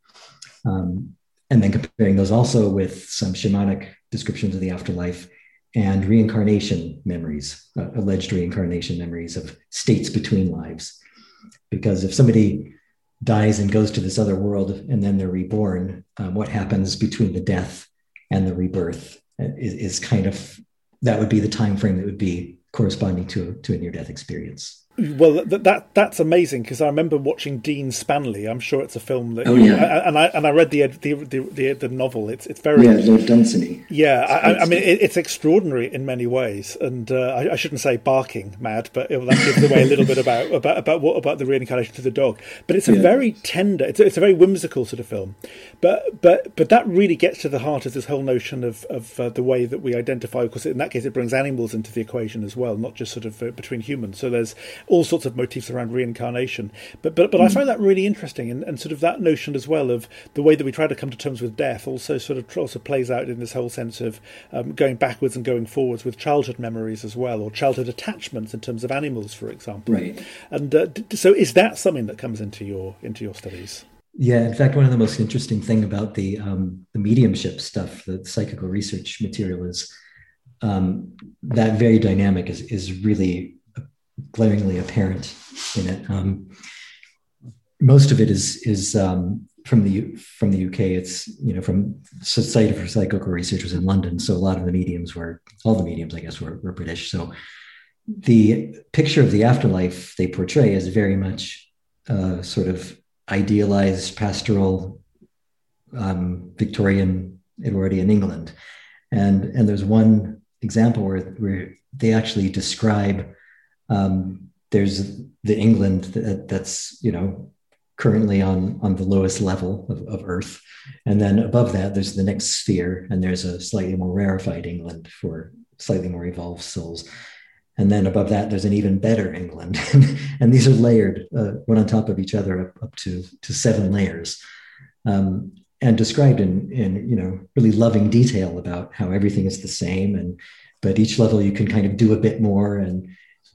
And then comparing those also with some shamanic descriptions of the afterlife and reincarnation memories, alleged reincarnation memories of states between lives. Because if somebody dies and goes to this other world and then they're reborn, what happens between the death and the rebirth is kind of, that would be the time frame that would be corresponding to a near-death experience. Well, that's amazing, because I remember watching Dean Spanley. I'm sure it's a film that. Oh yeah. And I read the novel. It's very Lord Dunsany. Yeah, I mean it's extraordinary in many ways, and I shouldn't say barking mad, but that gives away a little bit about the reincarnation to the dog. But it's a very tender. It's a very whimsical sort of film, but that really gets to the heart of this whole notion of the way that we identify. Because in that case, it brings animals into the equation as well, not just sort of between humans. So there's all sorts of motifs around reincarnation. But I find that really interesting, and sort of that notion as well of the way that we try to come to terms with death also plays out in this whole sense of going backwards and going forwards with childhood memories as well, or childhood attachments in terms of animals, for example. Right. And so is that something that comes into your studies? Yeah, in fact, one of the most interesting thing about the mediumship stuff, the psychical research material, is that very dynamic is really glaringly apparent in it. Most of it is from the UK. It's from Society for Psychical Research was in London, so all the mediums I guess were British. So the picture of the afterlife they portray is very much sort of idealized pastoral Victorian Edwardian England, and there's one example where they actually describe there's the England that's currently on the lowest level of Earth, and then above that there's the next sphere, and there's a slightly more rarefied England for slightly more evolved souls, and then above that there's an even better England, and these are layered one on top of each other up to 7 layers, and described in really loving detail about how everything is the same, but each level you can kind of do a bit more, and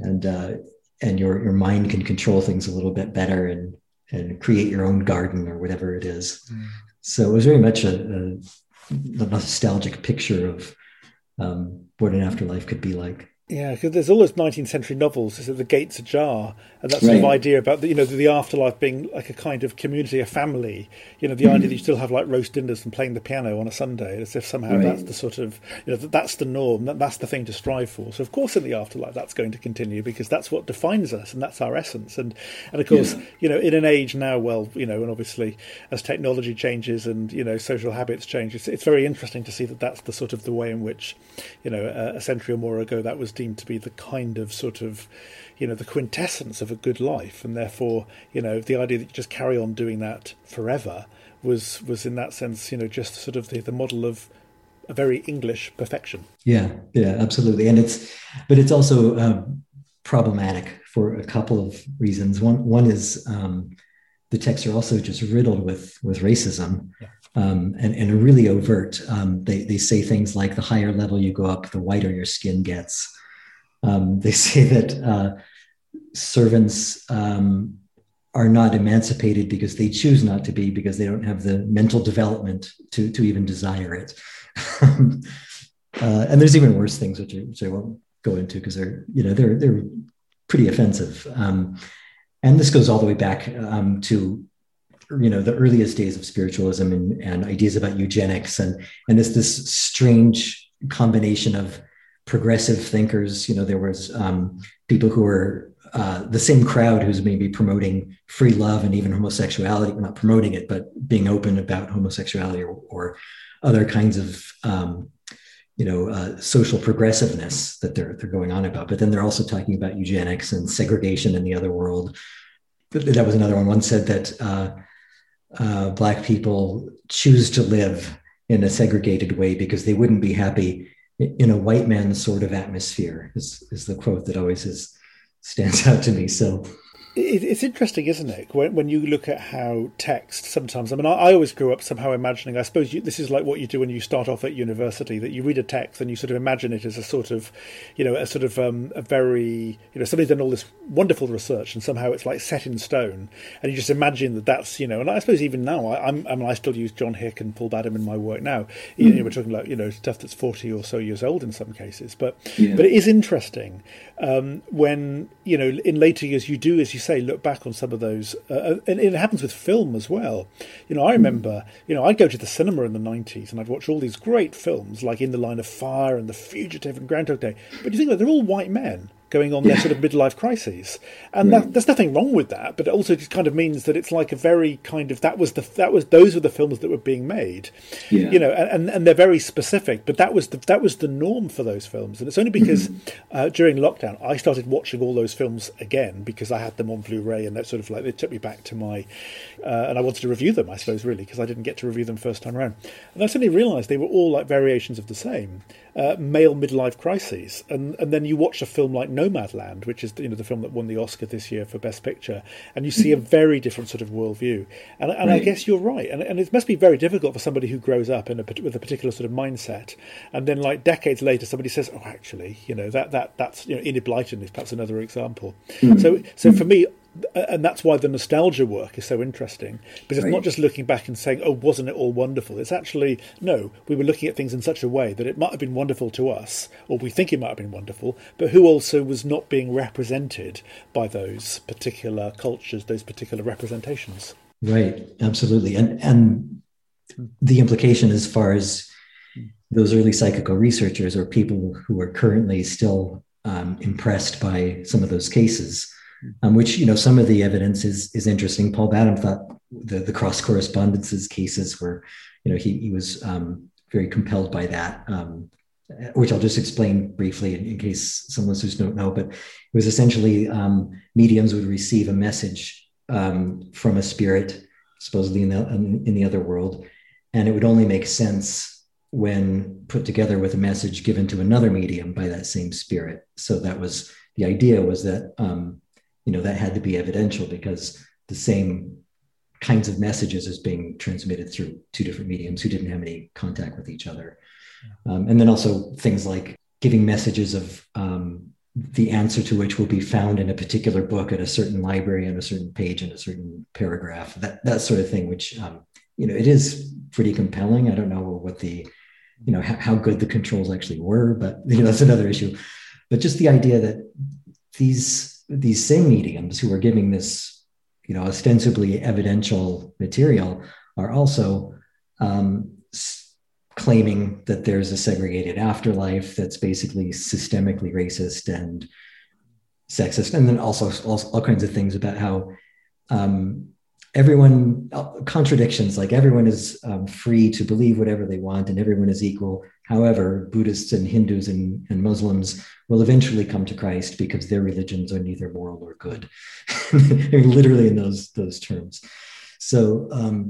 your mind can control things a little bit better and create your own garden or whatever it is. So it was very much a nostalgic picture of what an afterlife could be like. Yeah, because there's all those 19th century novels, is that the gate's ajar, and that sort of idea about the afterlife being like a kind of community, a family. The idea that you still have like roast dinners and playing the piano on a Sunday, as if somehow that's the sort of that's the norm, that's the thing to strive for. So of course in the afterlife that's going to continue, because that's what defines us and that's our essence. And of course in an age now, and obviously as technology changes and social habits change, it's very interesting to see that that's the sort of the way in which a century or more ago that was deemed to be the kind of sort of the quintessence of a good life, and therefore the idea that you just carry on doing that forever was in that sense just sort of the model of a very English perfection. Yeah, absolutely. And it's also problematic for a couple of reasons. One is the texts are also just riddled with racism. And really overt. They say things like the higher level you go up, the whiter your skin gets. They say that servants are not emancipated because they choose not to be, because they don't have the mental development to even desire it. And there's even worse things which I won't go into, because they're pretty offensive. And this goes all the way back to the earliest days of spiritualism and ideas about eugenics and this strange combination of progressive thinkers. There was people who were the same crowd who's maybe promoting free love and even homosexuality, not promoting it, but being open about homosexuality or other kinds of social progressiveness that they're going on about. But then they're also talking about eugenics and segregation in the other world. That was another one. One said that Black people choose to live in a segregated way because they wouldn't be happy in a white man's sort of atmosphere, is the quote that always stands out to me. So it's interesting, isn't it, when you look at how text sometimes, I always grew up somehow imagining, I suppose this is like what you do when you start off at university, that you read a text and you sort of imagine it as a sort of, a very, somebody's done all this wonderful research and somehow it's like set in stone, and you just imagine that's, and I suppose even now, I still use John Hick and Paul Badham in my work now. We're talking about, stuff that's 40 or so years old in some cases, but it is interesting when, in later years you do, as you say, look back on some of those, and it happens with film as well. I remember, I'd go to the cinema in the 90s and I'd watch all these great films like In the Line of Fire and The Fugitive and Groundhog Day, but you think they're all white men going on their sort of midlife crises, and there's nothing wrong with that, but it also just kind of means that it's like a very kind of those were the films that were being made, and they're very specific, but that was the norm for those films. And it's only because during lockdown I started watching all those films again, because I had them on Blu-ray, and that sort of like, it took me back to my and I wanted to review them, I suppose, really, because I didn't get to review them first time around, and I suddenly realized they were all like variations of the same male midlife crises, and then you watch a film like Nomadland, which is the film that won the Oscar this year for Best Picture, and you see a very different sort of worldview. And I guess you're right, and it must be very difficult for somebody who grows up with a particular sort of mindset, and then like decades later somebody says, oh, actually, that's Enid Blyton is perhaps another example. So for me, and that's why the nostalgia work is so interesting, because it's not just looking back and saying, oh, wasn't it all wonderful? It's actually, no, we were looking at things in such a way that it might have been wonderful to us, or we think it might have been wonderful, but who also was not being represented by those particular cultures, those particular representations. Right, absolutely. And the implication as far as those early psychical researchers or people who are currently still impressed by some of those cases, which, some of the evidence is interesting. Paul Badham thought the cross correspondences cases were, he was very compelled by that, which I'll just explain briefly in case some listeners don't know. But it was essentially mediums would receive a message from a spirit, supposedly in the other world, and it would only make sense when put together with a message given to another medium by that same spirit. So that was the idea, was that that had to be evidential, because the same kinds of messages is being transmitted through two different mediums who didn't have any contact with each other. And then also things like giving messages of the answer to which will be found in a particular book at a certain library on a certain page in a certain paragraph, that sort of thing, which, it is pretty compelling. I don't know what how good the controls actually were, but that's another issue. But just the idea that these same mediums who are giving this, ostensibly evidential material are also claiming that there's a segregated afterlife that's basically systemically racist and sexist, and then also all kinds of things about how everyone, contradictions, like everyone is free to believe whatever they want and everyone is equal. However, Buddhists and Hindus and Muslims will eventually come to Christ because their religions are neither moral or good. I mean, literally in those terms. So,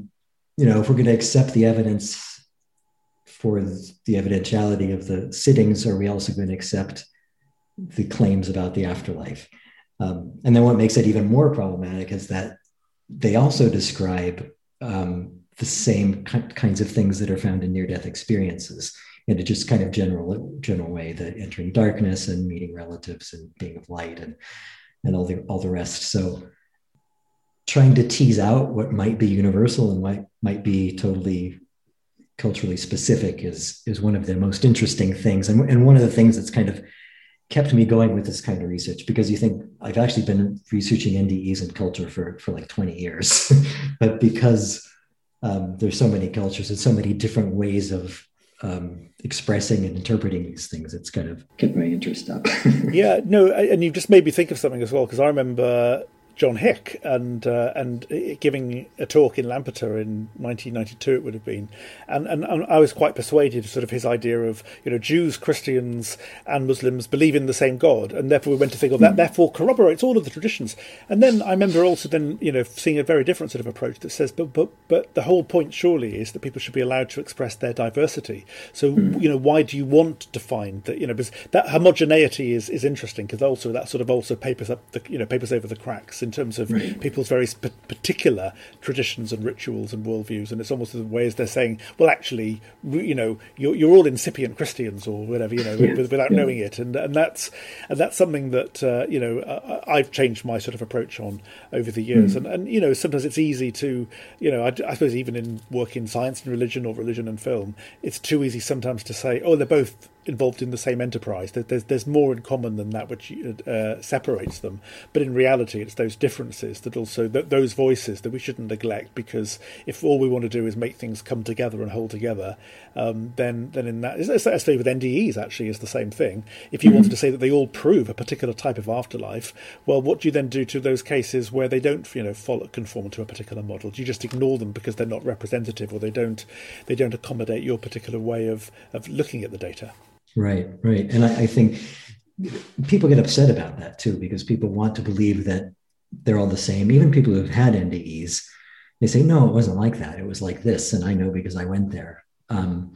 if we're going to accept the evidence for the evidentiality of the sittings, are we also going to accept the claims about the afterlife? And then what makes it even more problematic is that they also describe the same kinds of things that are found in near-death experiences in a just kind of general way, the entering darkness and meeting relatives and being of light and all the rest. So trying to tease out what might be universal and what might be totally culturally specific is one of the most interesting things. And one of the things that's kind of kept me going with this kind of research, because you think I've actually been researching NDEs and culture for like 20 years, but because there's so many cultures and so many different ways of expressing and interpreting these things, it's kind of kept my interest up. Yeah, no, and you've just made me think of something as well, because I remember John Hick and giving a talk in Lampeter in 1992, it would have been, and I was quite persuaded of sort of his idea of Jews, Christians, and Muslims believe in the same God, and therefore we went to think of that. Therefore corroborates all of the traditions. And then I remember also then seeing a very different sort of approach that says, but the whole point surely is that people should be allowed to express their diversity. So why do you want to find that? Because that homogeneity is interesting, because also that sort of also papers over the cracks in terms of people's very particular traditions and rituals and worldviews, and it's almost the way as they're saying, well, actually, you're all incipient Christians or whatever, without knowing it, and that's something that I've changed my sort of approach on over the years, and sometimes it's easy to, I suppose even in work in science and religion or religion and film, it's too easy sometimes to say, oh, they're both involved in the same enterprise. There's more in common than that which separates them. But in reality, it's those differences that also those voices that we shouldn't neglect. Because if all we want to do is make things come together and hold together, then in that, especially with NDEs, actually is the same thing. If you wanted to say that they all prove a particular type of afterlife, well, what do you then do to those cases where they don't, conform to a particular model? Do you just ignore them because they're not representative, or they don't accommodate your particular way of looking at the data? Right. And I think people get upset about that too, because people want to believe that they're all the same. Even people who've had NDEs, they say, no, it wasn't like that. It was like this. And I know because I went there. And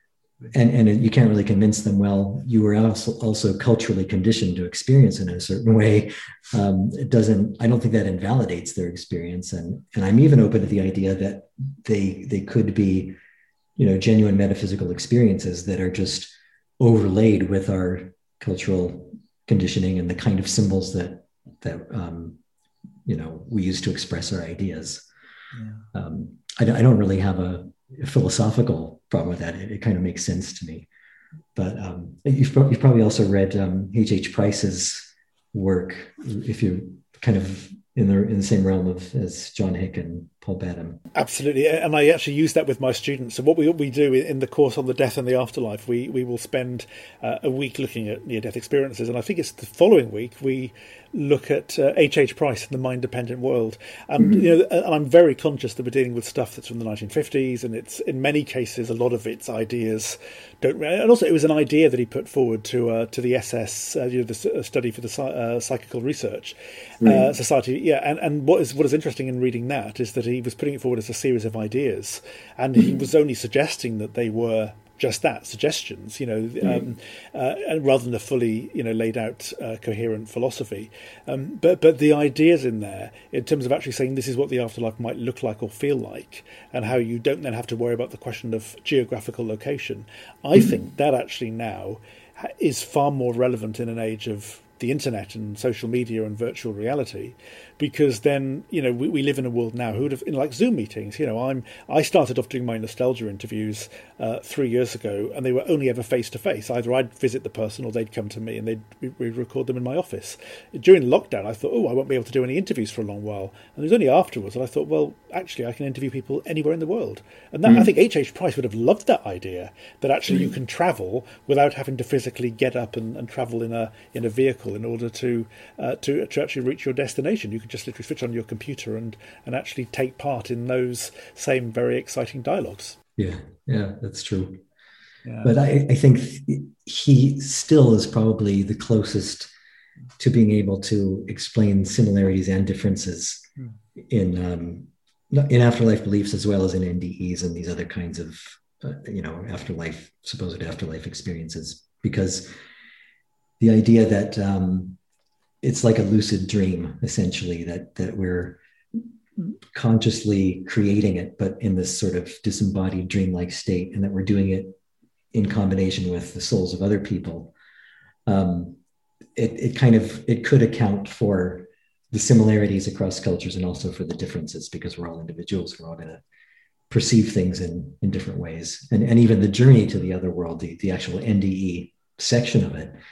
you can't really convince them, well, you were also culturally conditioned to experience it in a certain way. I don't think that invalidates their experience. And I'm even open to the idea that they could be, genuine metaphysical experiences that are just overlaid with our cultural conditioning and the kind of symbols that we use to express our ideas. Yeah. I don't really have a philosophical problem with that. It kind of makes sense to me. But you've probably also read H.H. Price's work, if you're kind of in the same realm as John Hick and Paul Badham. Absolutely, and I actually use that with my students. So what we do in the course on the death and the afterlife, we will spend a week looking at near-death experiences, and I think it's the following week we look at H.H. Price and the mind-dependent world. And and I'm very conscious that we're dealing with stuff that's from the 1950s, and it's in many cases a lot of its ideas don't. And also, it was an idea that he put forward to the SS, the study for the Psychical Research Society. Yeah, and what is interesting in reading that is that he was putting it forward as a series of ideas, and he was only suggesting that they were just that, suggestions, and rather than a fully, laid out coherent philosophy. But the ideas in there, in terms of actually saying this is what the afterlife might look like or feel like, and how you don't then have to worry about the question of geographical location, I think that actually now is far more relevant in an age of the internet and social media and virtual reality, because then, we live in a world now who would have, like Zoom meetings. I started off doing my nostalgia interviews 3 years ago, and they were only ever face to face. Either I'd visit the person or they'd come to me, and we'd record them in my office. During lockdown, I thought, I won't be able to do any interviews for a long while, and it was only afterwards that I thought, well, actually, I can interview people anywhere in the world. And that, I think H.H. Price would have loved that idea, that actually you can travel without having to physically get up and travel in a vehicle in order to actually reach your destination. You could just literally switch on your computer and actually take part in those same very exciting dialogues. Yeah, that's true. Yeah. But I think he still is probably the closest to being able to explain similarities and differences in afterlife beliefs, as well as in NDEs and these other kinds of supposed afterlife experiences, because the idea that it's like a lucid dream, essentially, that we're consciously creating it, but in this sort of disembodied dreamlike state, and that we're doing it in combination with the souls of other people. It could account for the similarities across cultures and also for the differences, because we're all individuals. We're all going to perceive things in different ways. And even the journey to the other world, the actual NDE section of it,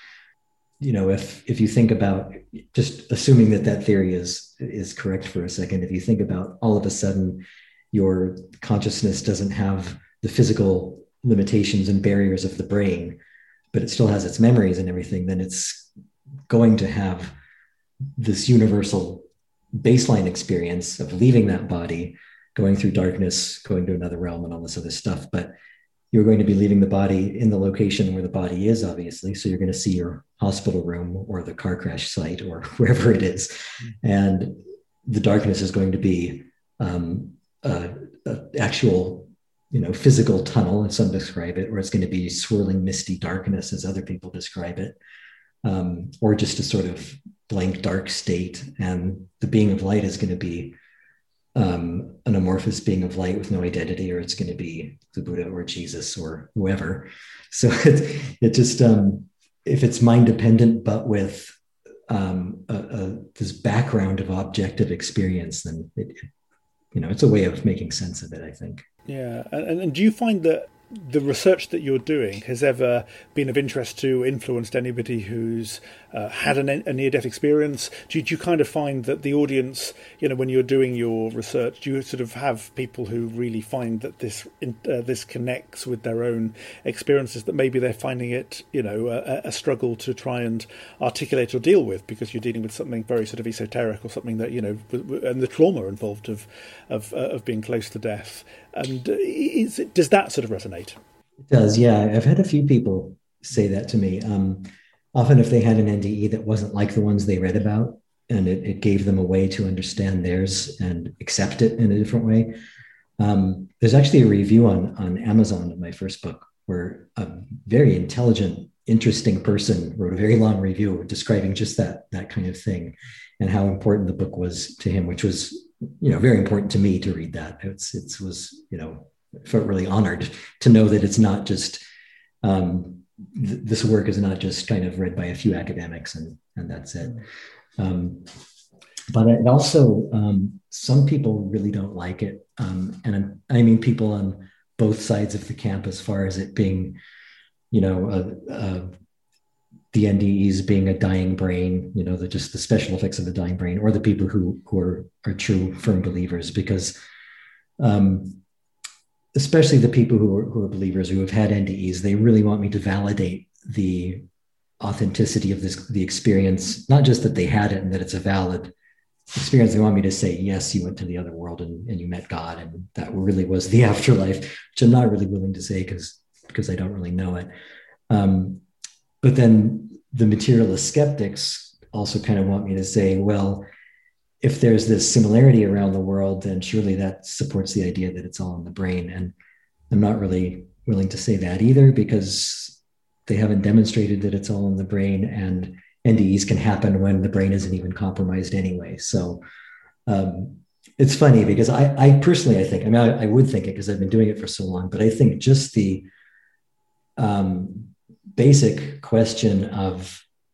if you think about, just assuming that theory is correct for a second, if you think about all of a sudden your consciousness doesn't have the physical limitations and barriers of the brain, but it still has its memories and everything, then it's going to have this universal baseline experience of leaving that body, going through darkness, going to another realm and all this other stuff. But you're going to be leaving the body in the location where the body is, obviously. So you're going to see your hospital room or the car crash site or wherever it is. And the darkness is going to be an actual, physical tunnel, as some describe it, or it's going to be swirling misty darkness, as other people describe it, or just a sort of blank dark state. And the being of light is going to be an amorphous being of light with no identity, or it's going to be the Buddha or Jesus or whoever. So it just, if it's mind dependent, but with this background of objective experience, then it's a way of making sense of it, I think. Yeah. And do you find that the research that you're doing has ever been of interest to, influenced anybody who's had a near-death experience? Do you kind of find that the audience, when you're doing your research, do you sort of have people who really find that this connects with their own experiences, that maybe they're finding it, a struggle to try and articulate or deal with, because you're dealing with something very sort of esoteric, or something that, and the trauma involved of being close to death? And does that sort of resonate? It does, yeah. I've had a few people say that to me. Often if they had an NDE that wasn't like the ones they read about, and it gave them a way to understand theirs and accept it in a different way. There's actually a review on Amazon of my first book, where a very intelligent, interesting person wrote a very long review describing just that kind of thing, and how important the book was to him, which was very important to me to read that. It was felt really honored to know that it's not just this work is not just kind of read by a few academics and that's it. But it also, some people really don't like it. And I mean people on both sides of the camp, as far as it being, the NDEs being a dying brain, just the special effects of the dying brain, or the people who are true firm believers, because especially the people who are believers, who have had NDEs, they really want me to validate the authenticity of the experience, not just that they had it and that it's a valid experience. They want me to say, yes, you went to the other world and you met God, and that really was the afterlife, which I'm not really willing to say because I don't really know it. But then the materialist skeptics also kind of want me to say, well, if there's this similarity around the world, then surely that supports the idea that it's all in the brain. And I'm not really willing to say that either, because they haven't demonstrated that it's all in the brain, and NDEs can happen when the brain isn't even compromised anyway. So it's funny, because I personally, I think, I would think it because I've been doing it for so long, but I think just the basic question of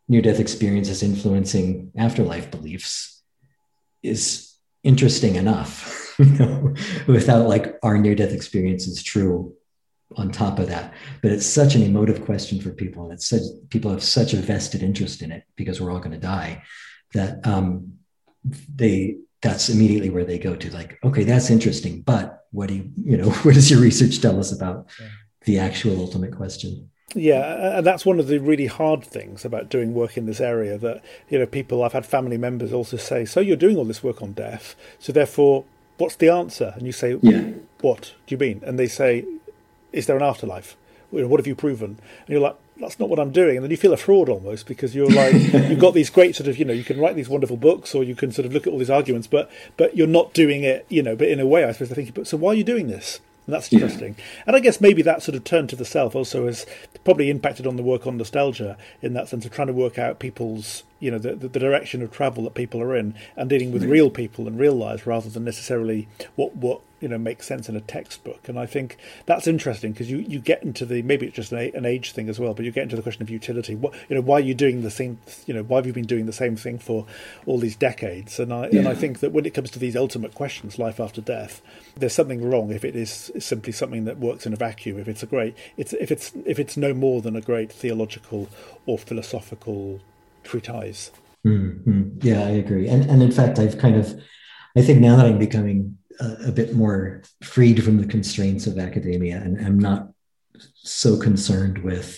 near-death experiences influencing afterlife beliefs is interesting enough, without like our near-death experience is true on top of that. But it's such an emotive question for people, and people have such a vested interest in it because we're all going to die, that that's immediately where they go to, like, okay, that's interesting, but what what does your research tell us about the actual ultimate question? Yeah, and that's one of the really hard things about doing work in this area, that, I've had family members also say, so you're doing all this work on death, so therefore, what's the answer? And you say, what do you mean? And they say, is there an afterlife? What have you proven? And you're like, that's not what I'm doing. And then you feel a fraud almost, because you're like, you've got these great sort of, you can write these wonderful books, or you can sort of look at all these arguments, but you're not doing it, but in a way, I suppose they're thinking, but so why are you doing this? And that's interesting. Yeah. And I guess maybe that sort of turn to the self also has probably impacted on the work on nostalgia, in that sense of trying to work out people's, the direction of travel that people are in, and dealing with real people and real lives rather than necessarily what makes sense in a textbook. And I think that's interesting, because you get into maybe it's just an age thing as well, but you get into the question of utility. Why are you doing the same? Why have you been doing the same thing for all these decades? And I think that when it comes to these ultimate questions, life after death, there's something wrong if it is simply something that works in a vacuum. If it's no more than a great theological or philosophical treatise. Mm-hmm. Yeah, I agree. And in fact, I think now that I'm becoming a bit more freed from the constraints of academia, and I'm not so concerned with,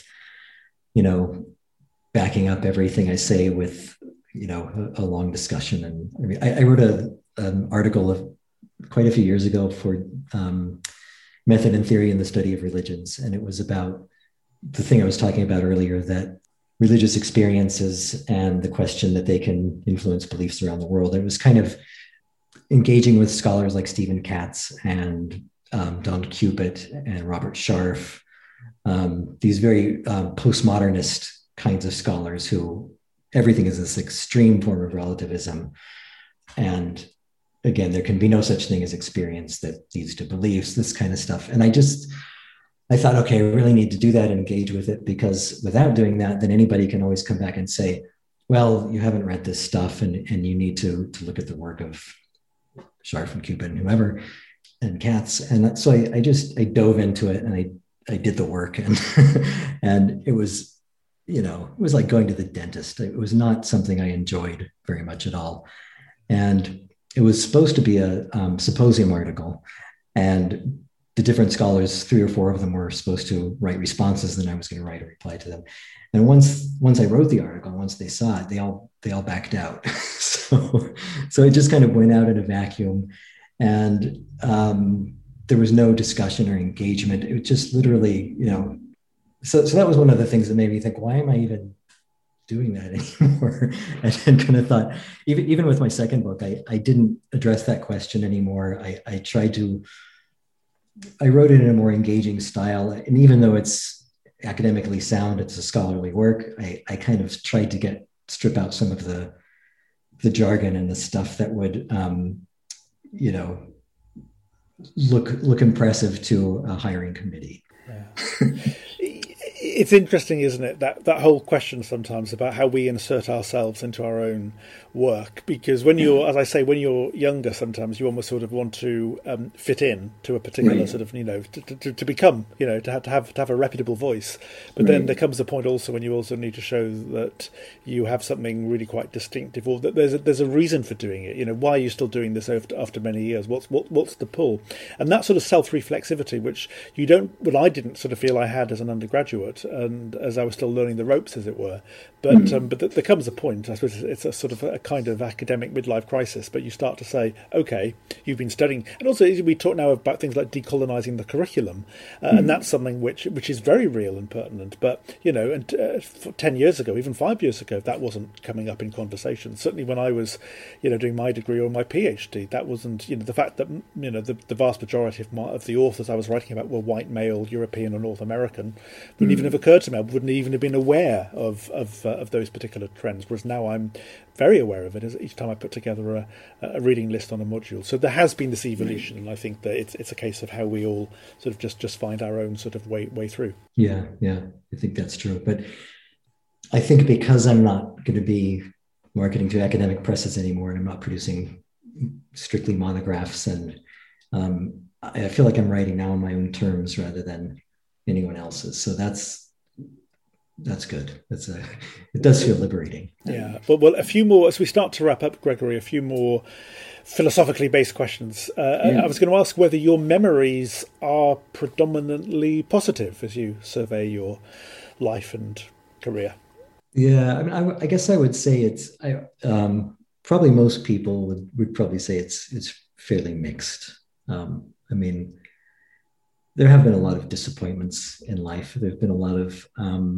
backing up everything I say with, a long discussion. And I mean, I wrote an article of quite a few years ago for Method and Theory in the Study of Religions. And it was about the thing I was talking about earlier, that religious experiences and the question that they can influence beliefs around the world. It was kind of engaging with scholars like Stephen Katz and Don Cupid and Robert Scharf, these very postmodernist kinds of scholars who everything is this extreme form of relativism. And again, there can be no such thing as experience that leads to beliefs, this kind of stuff. And I thought, okay, I really need to do that and engage with it, because without doing that, then anybody can always come back and say, well, you haven't read this stuff, and you need to look at the work of Scharf and Cupid and whoever, and Katz. And so I dove into it, and I did the work, and and it was, it was like going to the dentist. It was not something I enjoyed very much at all. And it was supposed to be a symposium article, and the different scholars, 3 or 4 of them, were supposed to write responses, and I was going to write a reply to them. And once I wrote the article, once they saw it, they all backed out. so it just kind of went out in a vacuum, and there was no discussion or engagement. It was just literally, So that was one of the things that made me think, why am I even doing that anymore? And kind of thought, even with my second book, I didn't address that question anymore. I wrote it in a more engaging style. And even though it's academically sound, it's a scholarly work, I kind of tried to strip out some of the jargon and the stuff that would, look impressive to a hiring committee. Yeah. It's interesting, isn't it, that whole question sometimes about how we insert ourselves into our own work, because when you're, as I say, when you're younger, sometimes you almost sort of want to fit in to a particular sort of, to become, to have a reputable voice. But then there comes a point also when you also need to show that you have something really quite distinctive, or that there's a reason for doing it. Why are you still doing this after many years? What's the pull? And that sort of self-reflexivity, which I didn't sort of feel I had as an undergraduate, and as I was still learning the ropes, as it were. But there comes a point, I suppose it's a sort of a kind of academic midlife crisis, but you start to say, okay, you've been studying. And also we talk now about things like decolonising the curriculum, and that's something which is very real and pertinent. But, 10 years ago, even 5 years ago, that wasn't coming up in conversation. Certainly when I was, doing my degree or my PhD, that wasn't, the fact that, the vast majority of the authors I was writing about were white, male, European or North American, wouldn't even have occurred to me. I wouldn't even have been aware of those particular trends, whereas now I'm very aware of it as each time I put together a reading list on a module. So there has been this evolution, and I think that it's a case of how we all sort of just find our own sort of way through. Yeah, I think that's true. But I think because I'm not going to be marketing to academic presses anymore, and I'm not producing strictly monographs, and I feel like I'm writing now on my own terms rather than anyone else's. So that's good. It does feel liberating. Yeah. Well, a few more as we start to wrap up, Gregory. A few more philosophically based questions. Yeah. I was going to ask whether your memories are predominantly positive as you survey your life and career. Yeah, I mean, I guess I would say probably most people would probably say it's fairly mixed. I mean, there have been a lot of disappointments in life. There've been a lot of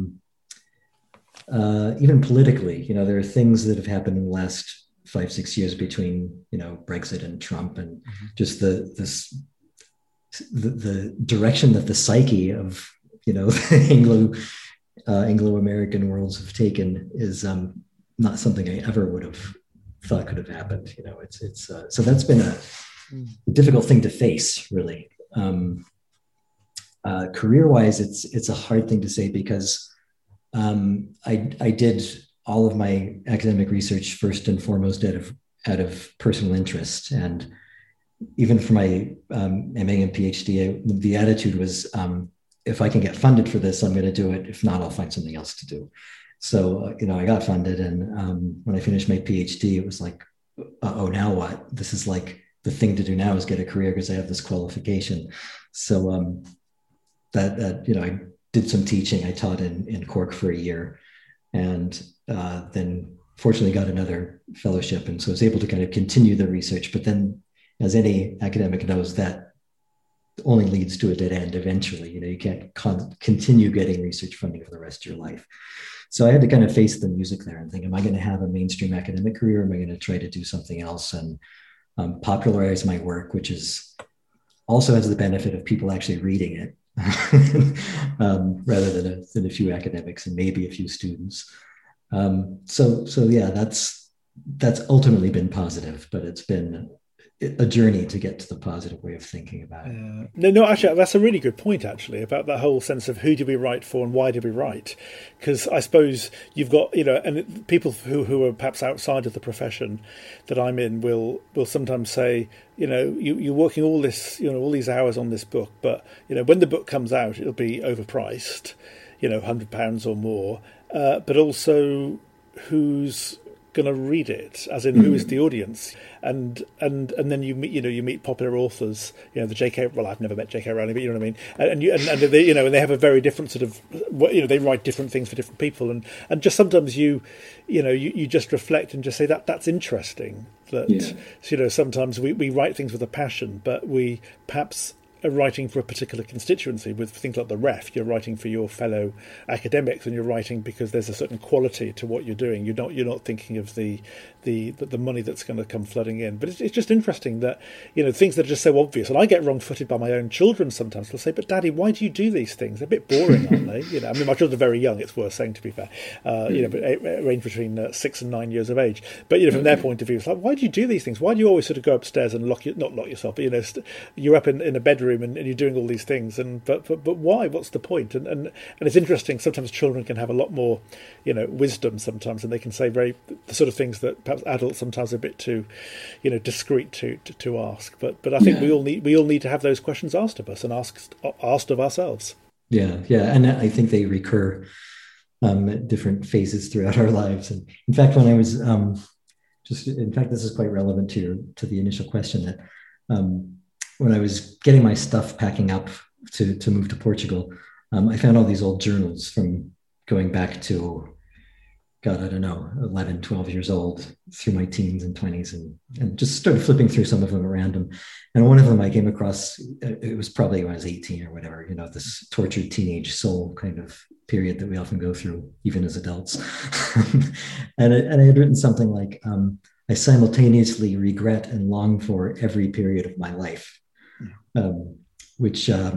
even politically, there are things that have happened in the last 5-6 years between Brexit and Trump, and just the direction that the psyche of Anglo-American worlds have taken is not something I ever would have thought could have happened. So that's been a difficult thing to face, really. Career-wise, it's a hard thing to say because I did all of my academic research first and foremost out of personal interest, and even for my MA and PhD, the attitude was, if I can get funded for this, I'm going to do it. If not, I'll find something else to do. So, I got funded. And when I finished my PhD, it was like, oh, now what? This is like the thing to do now is get a career because I have this qualification. So I did some teaching. I taught in Cork for a year, and then fortunately got another fellowship. And so I was able to kind of continue the research. But then, as any academic knows, that only leads to a dead end eventually. You can't continue getting research funding for the rest of your life. So I had to kind of face the music there and think, am I going to have a mainstream academic career? Am I going to try to do something else and popularize my work, which is also has the benefit of people actually reading it rather than a few academics and maybe a few students. So yeah, that's ultimately been positive, but it's been a journey to get to the positive way of thinking about it. No, actually, that's a really good point, actually, about that whole sense of who do we write for and why do we write? Because I suppose you've got, and people who are perhaps outside of the profession that I'm in will sometimes say, you're working all these hours on this book, but, when the book comes out, it'll be overpriced, £100 or more, but also who's going to read it, as in who is the audience, and then you meet popular authors, the J.K. Well, I've never met J.K. Rowling, but you know what I mean, and they and they have a very different sort of, they write different things for different people, and just sometimes you just reflect and just say that's interesting that sometimes we write things with a passion, but we perhaps are writing for a particular constituency. With things like the Ref, you're writing for your fellow academics, and you're writing because there's a certain quality to what you're doing. You're not thinking of the money that's going to come flooding in. But it's just interesting that things that are just so obvious. And I get wrong-footed by my own children sometimes. They'll say, "But Daddy, why do you do these things? They're a bit boring, aren't they?" I mean, my children are very young. It's worth saying, to be fair. But range between 6 and 9 years of age. But from their point of view, it's like, why do you do these things? Why do you always sort of go upstairs and not lock yourself, but you're up in a bedroom and you're doing all these things, but why? What's the point? And it's interesting. Sometimes children can have a lot more, wisdom sometimes, and they can say the sort of things that perhaps adults sometimes are a bit too, discreet to ask. But I think we all need to have those questions asked of us and asked of ourselves. Yeah, and I think they recur at different phases throughout our lives. And in fact, when I was this is quite relevant to the initial question that. When I was getting my stuff packing up to move to Portugal, I found all these old journals from going back to, God, I don't know, 11, 12 years old through my teens and 20s, and just started flipping through some of them at random. And one of them I came across, it was probably when I was 18 or whatever, this tortured teenage soul kind of period that we often go through, even as adults. and I had written something like, I simultaneously regret and long for every period of my life. Which at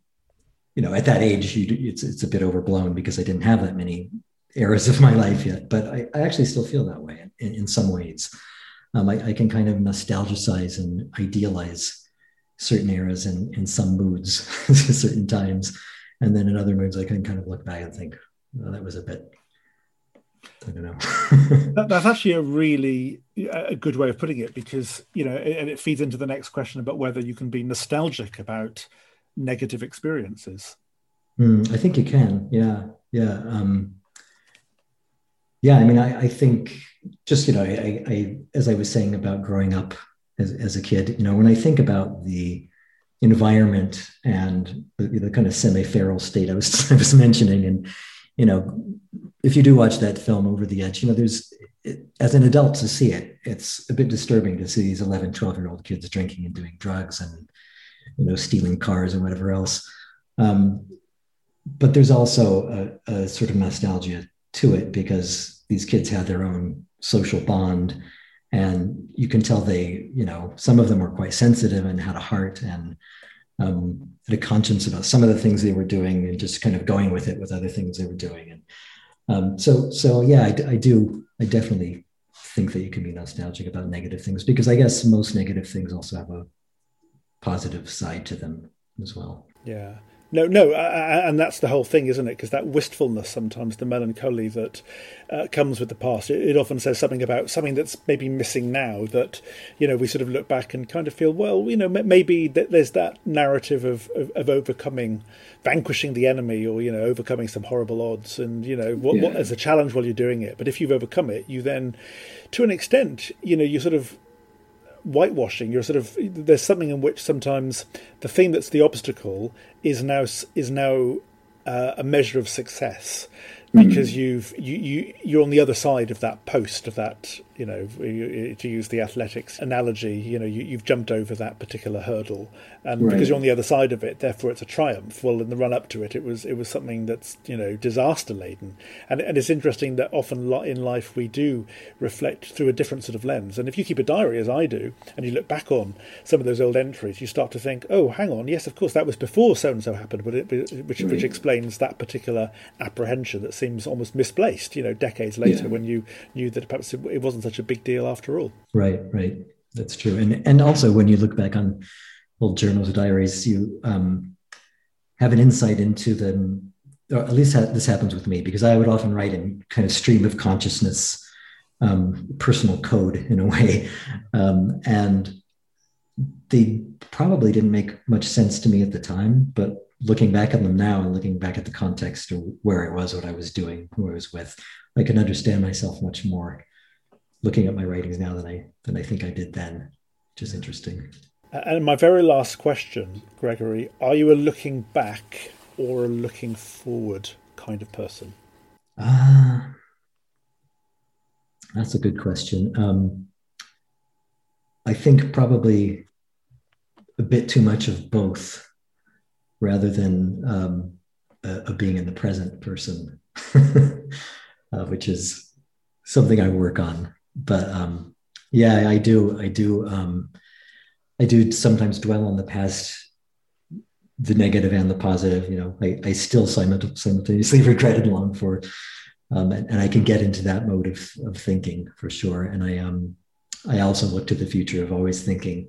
that age it's a bit overblown because I didn't have that many eras of my life yet, but I actually still feel that way in some ways. I can kind of nostalgicize and idealize certain eras in some moods at certain times, and then in other moods I can kind of look back and think, well, that was a bit I don't know. That's actually a good way of putting it, because, and it feeds into the next question about whether you can be nostalgic about negative experiences. I think you can. Yeah. Yeah. Yeah. I mean, I think just, I, as I was saying about growing up as a kid, when I think about the environment and the kind of semi-feral state I was mentioning, and, if you do watch that film Over the Edge, as an adult to see it, it's a bit disturbing to see these 11, 12-year-old kids drinking and doing drugs and, stealing cars and whatever else. But there's also a sort of nostalgia to it, because these kids had their own social bond, and you can tell they, some of them were quite sensitive and had a heart and had a conscience about some of the things they were doing, and just kind of going with it with other things they were doing. And so yeah, I definitely think that you can be nostalgic about negative things, because I guess most negative things also have a positive side to them as well. Yeah. No, and that's the whole thing, isn't it? Because that wistfulness, sometimes the melancholy that comes with the past, it often says something about something that's maybe missing now, that, we sort of look back and kind of feel, well, maybe there's that narrative of overcoming, vanquishing the enemy, or, overcoming some horrible odds, and, what as a challenge while you're doing it. But if you've overcome it, you then, to an extent, you sort of whitewashing. There's something in which sometimes the thing that's the obstacle is now a measure of success, because you're on the other side of that post, of that, to use the athletics analogy, you've jumped over that particular hurdle, and because you're on the other side of it, therefore it's a triumph. Well, in the run up to it, it was something that's, disaster laden, and it's interesting that often in life we do reflect through a different sort of lens. And if you keep a diary, as I do, and you look back on some of those old entries, you start to think, oh, hang on, yes, of course that was before so and so happened, but which explains that particular apprehension that seems almost misplaced, decades later, when you knew that perhaps it wasn't such a big deal after all. Right. That's true. And also when you look back on old journals or diaries, you have an insight into them, or at least this happens with me, because I would often write in kind of stream of consciousness, personal code in a way. And they probably didn't make much sense to me at the time, but looking back at them now and looking back at the context of where I was, what I was doing, who I was with, I can understand myself much more looking at my writings now than I think I did then, which is interesting. And my very last question, Gregory, are you a looking back or a looking forward kind of person? That's a good question. I think probably a bit too much of both, rather than a being in the present person, which is something I work on. But yeah, I do sometimes dwell on the past, the negative and the positive. I still simultaneously regret and long for, and I can get into that mode of thinking for sure. And I also look to the future of always thinking,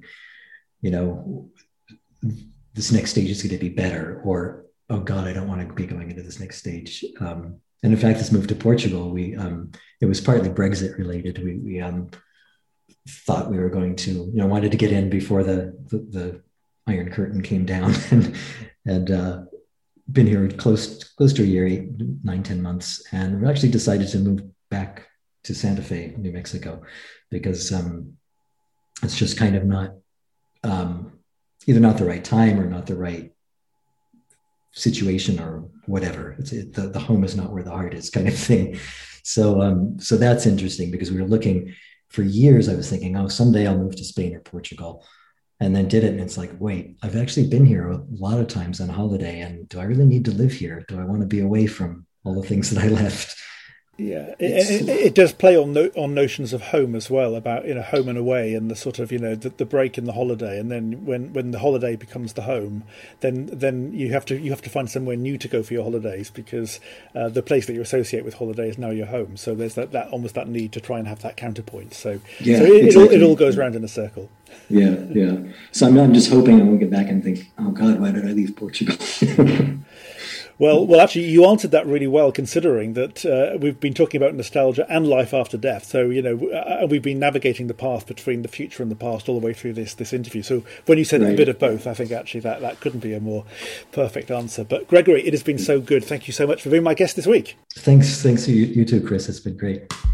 this next stage is going to be better, or, oh God, I don't want to be going into this next stage. And in fact, this move to Portugal, it was partly Brexit related. We thought we were going to, wanted to get in before the Iron Curtain came down, and been here close to a year, 9-10 months, and we actually decided to move back to Santa Fe, New Mexico, because it's just kind of not either not the right time or not the right situation or whatever. The home is not where the heart is, kind of thing. So that's interesting, because we were looking for years. I was thinking, oh, someday I'll move to Spain or Portugal, and then did it. And it's like, wait, I've actually been here a lot of times on holiday. And do I really need to live here? Do I want to be away from all the things that I left? Yeah, it does play on notions of home as well, about home and away, and the sort of the break in the holiday, and then when the holiday becomes the home, then you have to find somewhere new to go for your holidays, because the place that you associate with holiday is now your home. So there's that almost that need to try and have that counterpoint. So it all goes round in a circle. Yeah. So I'm just hoping I won't get back and think, oh God, why did I leave Portugal? Well, actually, you answered that really well, considering that we've been talking about nostalgia and life after death. So, we've been navigating the path between the future and the past all the way through this interview. So, when you said a bit of both, I think actually that couldn't be a more perfect answer. But Gregory, it has been so good. Thank you so much for being my guest this week. Thanks, you too, Chris. It's been great.